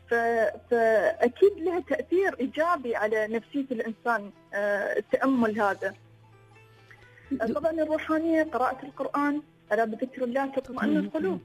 فاكيد لها تاثير ايجابي على نفسيه الانسان التامل هذا. طبعا الروحانيه، قراءه القران، الا بذكر الله تطمئن القلوب.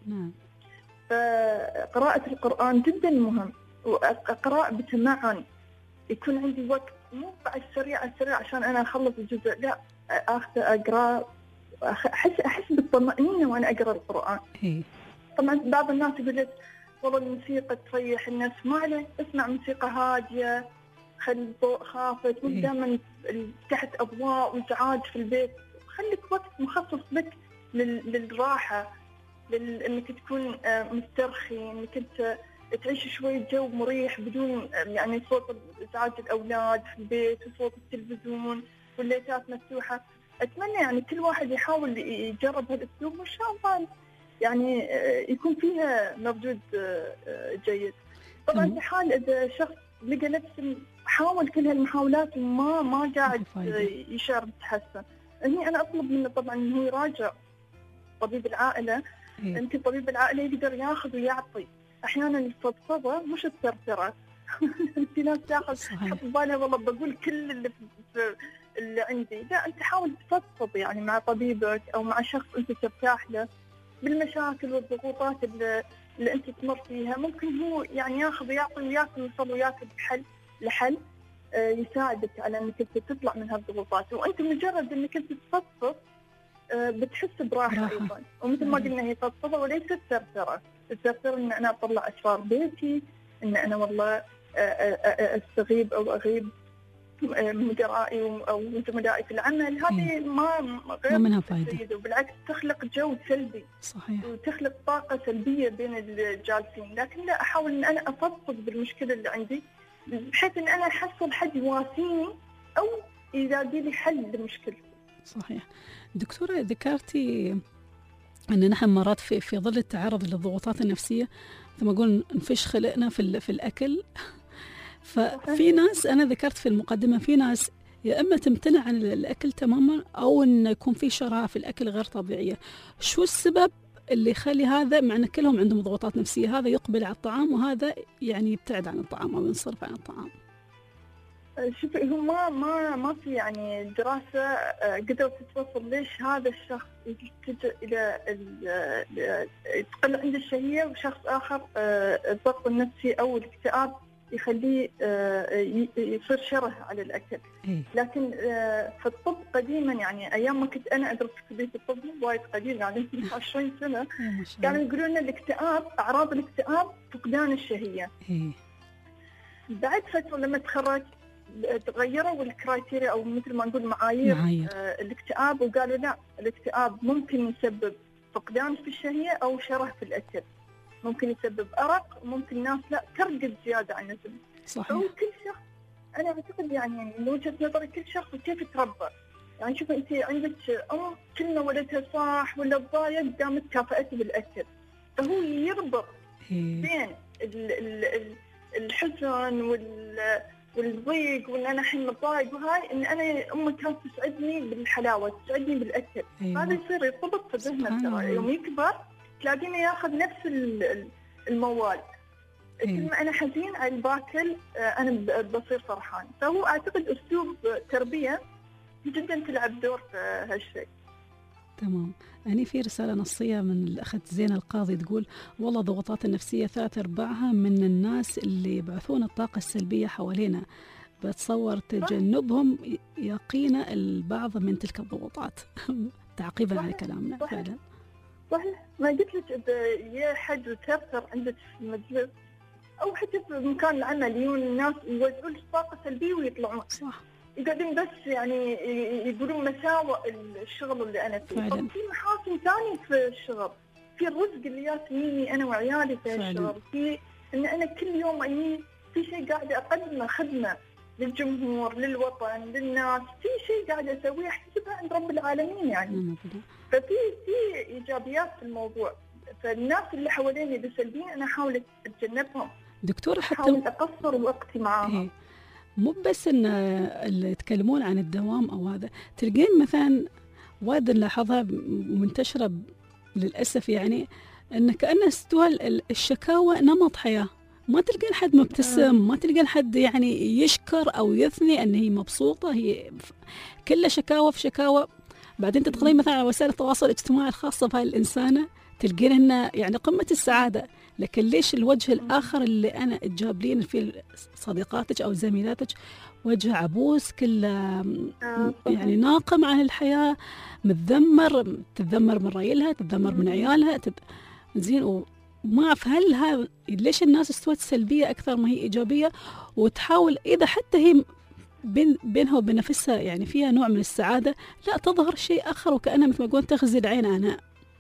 فقراءه القران جدا مهم، واقرا بتمعن. يكون عندي وقت، مو بعد سريع عشان انا اخلص الجزء، لا، اخذ اقرا، احس بالطمأنينة وانا اقرا القران. طبعا بعض الناس يقول لك والله الموسيقى تريح الناس، ما عليه، اسمع موسيقى هاديه، خلي الضوء خافت، مو دائما تحت اضواء وازعاج في البيت. خليك وقت مخصص لك للراحه، انك تكون مسترخي، انك انت تعيش شوي جو مريح بدون يعني صوت ازعاج الاولاد في البيت وصوت التلفزيون والليتات مفتوحه. اتمنى يعني كل واحد يحاول يجرب هالاسلوب، وان شاء الله يعني يكون فيها مردود جيد. طبعا في حال اذا شخص لقى نفسه حاول كل هالمحاولات وما قاعد يشعر بالتحسن، هني انا اطلب منه طبعا انه هو يراجع طبيب العائله. انت طبيب العائله يقدر ياخذ ويعطي. احيانا الفضفضه مش الثرثره. في ناس تاخذ تحط بالها والله بقول كل اللي عندي، لا، انت حاول تفضفض يعني مع طبيبك او مع شخص انت ترتاح له بالمشاكل والضغوطات اللي انت تمر فيها. ممكن هو يعني ياخذ ويعطي وياك ويوصل وياك لحل يساعدك على انك انت تطلع من هالضغوطات. وانت مجرد انك انت تفضفض بتحس براحه ايضا. ومثل ما قلنا هي فضفضه وليست ثرثره. الثرثره ان انا اطلع اسرار بيتي، ان انا والله استغيب او اغيب مدرائي او زملائي في العمل. هذه ما غير منها فائده، وبالعكس تخلق جو سلبي. صحيح، وتخلق طاقه سلبيه بين الجالسين. لكن لا، احاول ان انا افضفض بالمشكله اللي عندي بحيث ان انا احصل حد يواسيني او يلاقي لي حل لمشكلتي. صحيح. دكتوره، ذكرتي ان نحن مرات في ظل التعرض للضغوطات النفسيه ثم اقول نفش خلقنا في الاكل. ففي ناس، انا ذكرت في المقدمه، في ناس يا اما تمتنع عن الاكل تماما او ان يكون في شراهه في الاكل غير طبيعيه. شو السبب اللي يخلي هذا، مع أن كلهم عندهم ضغوطات نفسية، هذا يقبل على الطعام وهذا يعني يبتعد عن الطعام أو ينصرف عن الطعام؟ شوفي، هو ما في يعني دراسة قدرت توصل ليش هذا الشخص يتجه إلى تقل عنده الشهية، وشخص آخر الضغط النفسي أو الاكتئاب يخليه يصير شره على الأكل. لكن في الطب قديما، يعني أيام ما كنت أنا أدرس في كلية الطب وايد قديم، يعني 20 سنة، كانوا يقولون لنا الاكتئاب، أعراض الاكتئاب فقدان الشهية. بعد فترة لما تخرجت تغيروا الكرايتيريا او مثل ما نقول معايير الاكتئاب، وقالوا لا، الاكتئاب ممكن يسبب فقدان في الشهية او شره في الاكل، ممكن يسبب ارق، وممكن ناس لا ترقد زياده عن اللزوم. صحيح. كل شخص، انا اعتقد يعني من وجهه نظري كل شخص وكيف يتربى. يعني شوف، انت عندك كلمه ولدها صح ولا ضايق قامت كافئته بالاكل، فهو يربط بين الحزن والضيق وان انا الحين متضايق، وهاي ان انا امي كانت تسعدني بالحلاوه، تسعدني بالاكل. هذا يصير يرتبط في ذهنه، يوم يكبر تلاقينه ياخذ نفس الموال. كل ما انا حزين على باكل انا بصير فرحان. فهو اعتقد اسلوب تربيه جدا تلعب دور في هالشيء. تمام. يعني في رسالة نصية من الأخت زينة القاضي تقول: والله ضغوطات النفسية 3/4 من الناس اللي يبعثون الطاقة السلبية حوالينا، بتصور تجنبهم يقينا البعض من تلك الضغوطات. تعقيبا على كلامنا. فعلا صحيح. ما قلت لك يا حد وترثر عندك في المجلس أو حتى في مكان العمل، يجون الناس يوزعون الطاقة السلبية ويطلعون. صح. يقعدون بس يعني يقولون مساوئ الشغل اللي أنا فيه. طب في محاسن ثانية في الشغل، في الرزق اللي ياسميني أنا وعيالي في الشغل، في إن أنا كل يوم في شيء قاعدة أقدمه خدمة للجمهور، للوطن، للناس، في شيء قاعدة أسويه أحتسبها عند رب العالمين يعني. ففي إيجابيات في الموضوع. فالناس اللي حواليني بسلبيين أنا أحاول أتجنبهم. دكتورة، حتى أحاول أقصر وقتي معاهم. مو بس ان اللي يتكلمون عن الدوام او هذا، تلقين مثلا وايد نلاحظها منتشره للاسف، يعني ان كأن استوى الشكاوى نمط حياه، ما تلقين حد مبتسم، ما تلقين حد يعني يشكر او يثني ان هي مبسوطه، هي كلها شكاوى في شكاوى. بعدين تدخلين مثلا على وسائل التواصل الاجتماعي الخاصه بهاي الانسانه، تلقين انها يعني قمه السعاده، لكن ليش الوجه الآخر اللي أنا تجابلين في صديقاتك أو زميلاتك وجه عبوس، كله يعني ناقم عن الحياة، متذمر، تتذمر من ريلها، تتذمر من عيالها، زين. وما أعرف هل ليش الناس استوت سلبية أكثر ما هي إيجابية، وتحاول إذا حتى هي بينها وبين نفسها يعني فيها نوع من السعادة، لا تظهر شيء آخر وكأنها مثل ما يقولون تغزي العين عنها.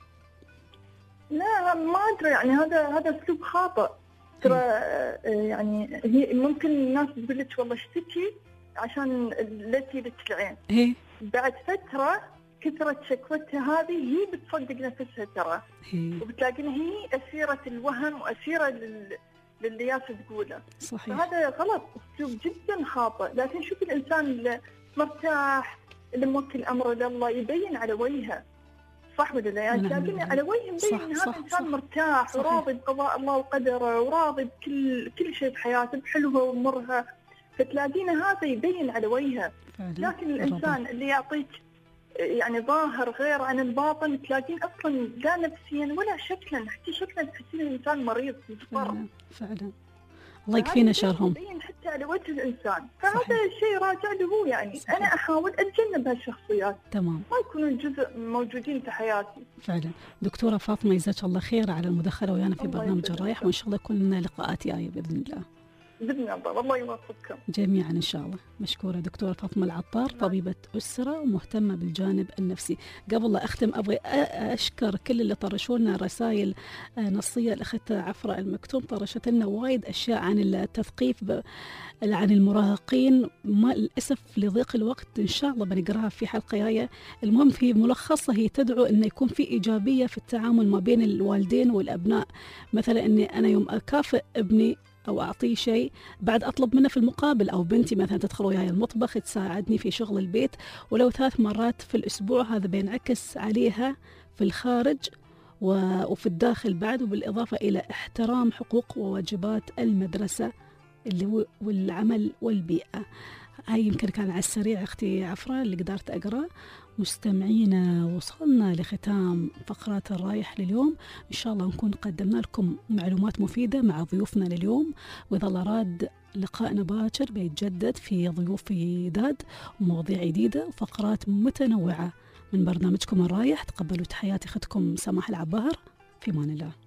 لا ما أدري، يعني هذا أسلوب خاطئ ترى. يعني هي ممكن الناس تقول لك والله اشتكي عشان لا تجيلك العين. بعد فترة كثرة شكوتها هذه هي بتصدق نفسها ترى، وبتلاقيها هي أسيرة الوهم وأسيرة للي ياس تقوله. صحيح. فهذا غلط، أسلوب جدا خاطئ. لكن شوف الإنسان اللي مرتاح، اللي موكل أمره لله، يبين على وجهه، صح ولا لا؟ يعني تلاقيني على وجه مبين ان هذا انسان مرتاح وراضي بقضاء الله وقدره، وراضي بكل شيء بحياته، بحلوها ومرها، فتلاقينا هذا يبين على وجهه. لكن الانسان اللي يعطيك يعني ظاهر غير عن الباطن، تلاقين اصلا لا نفسيا ولا شكلا، حتى شكلا تحسين الانسان مريض مضطر. فعلا الله يكفينا شرهم. يبين حتى على وجه الانسان، فهذا شيء راجع له هو يعني. صحيح. انا احاول اتجنب هالشخصيات، تمام، ما يكونون جزء موجودين في حياتي. فعلا. دكتوره فاطمه، جزاك الله خير على المداخله ويانا في برنامج الرايح، وان شاء الله يكون لنا لقاءات جايه باذن الله. باذن الله، الله يوفقكم جميعا ان شاء الله. مشكوره دكتوره فاطمه العطار، طبيبه اسره ومهتمه بالجانب النفسي. قبل لا اختم ابغى اشكر كل اللي طرشوا لنا رسائل نصيه. الاخت عفره المكتوم طرشت لنا وايد اشياء عن التثقيف عن المراهقين، ما للاسف لضيق الوقت ان شاء الله بنقراها في حلقه جايه. المهم في ملخصها هي تدعو انه يكون في ايجابيه في التعامل ما بين الوالدين والابناء. مثلا اني انا يوم اكافئ ابني أو أعطيه شيء، بعد أطلب منه في المقابل، أو بنتي مثلا تدخل وياي المطبخ تساعدني في شغل البيت ولو 3 مرات في الأسبوع، هذا بينعكس عليها في الخارج وفي الداخل بعد، وبالإضافة إلى احترام حقوق وواجبات المدرسة والعمل والبيئة. هاي يمكن كان على السريع أختي عفرة اللي قدرت أقرأ. مستمعينا وصلنا لختام فقرات الرايح لليوم، إن شاء الله نكون قدمنا لكم معلومات مفيدة مع ضيوفنا لليوم، وإذا الله راد لقائنا باكر بيتجدد في ضيوف جداد ومواضيع جديدة وفقرات متنوعة من برنامجكم الرايح. تقبلوا تحياتي أختكم سماح العباهر، في أمان الله.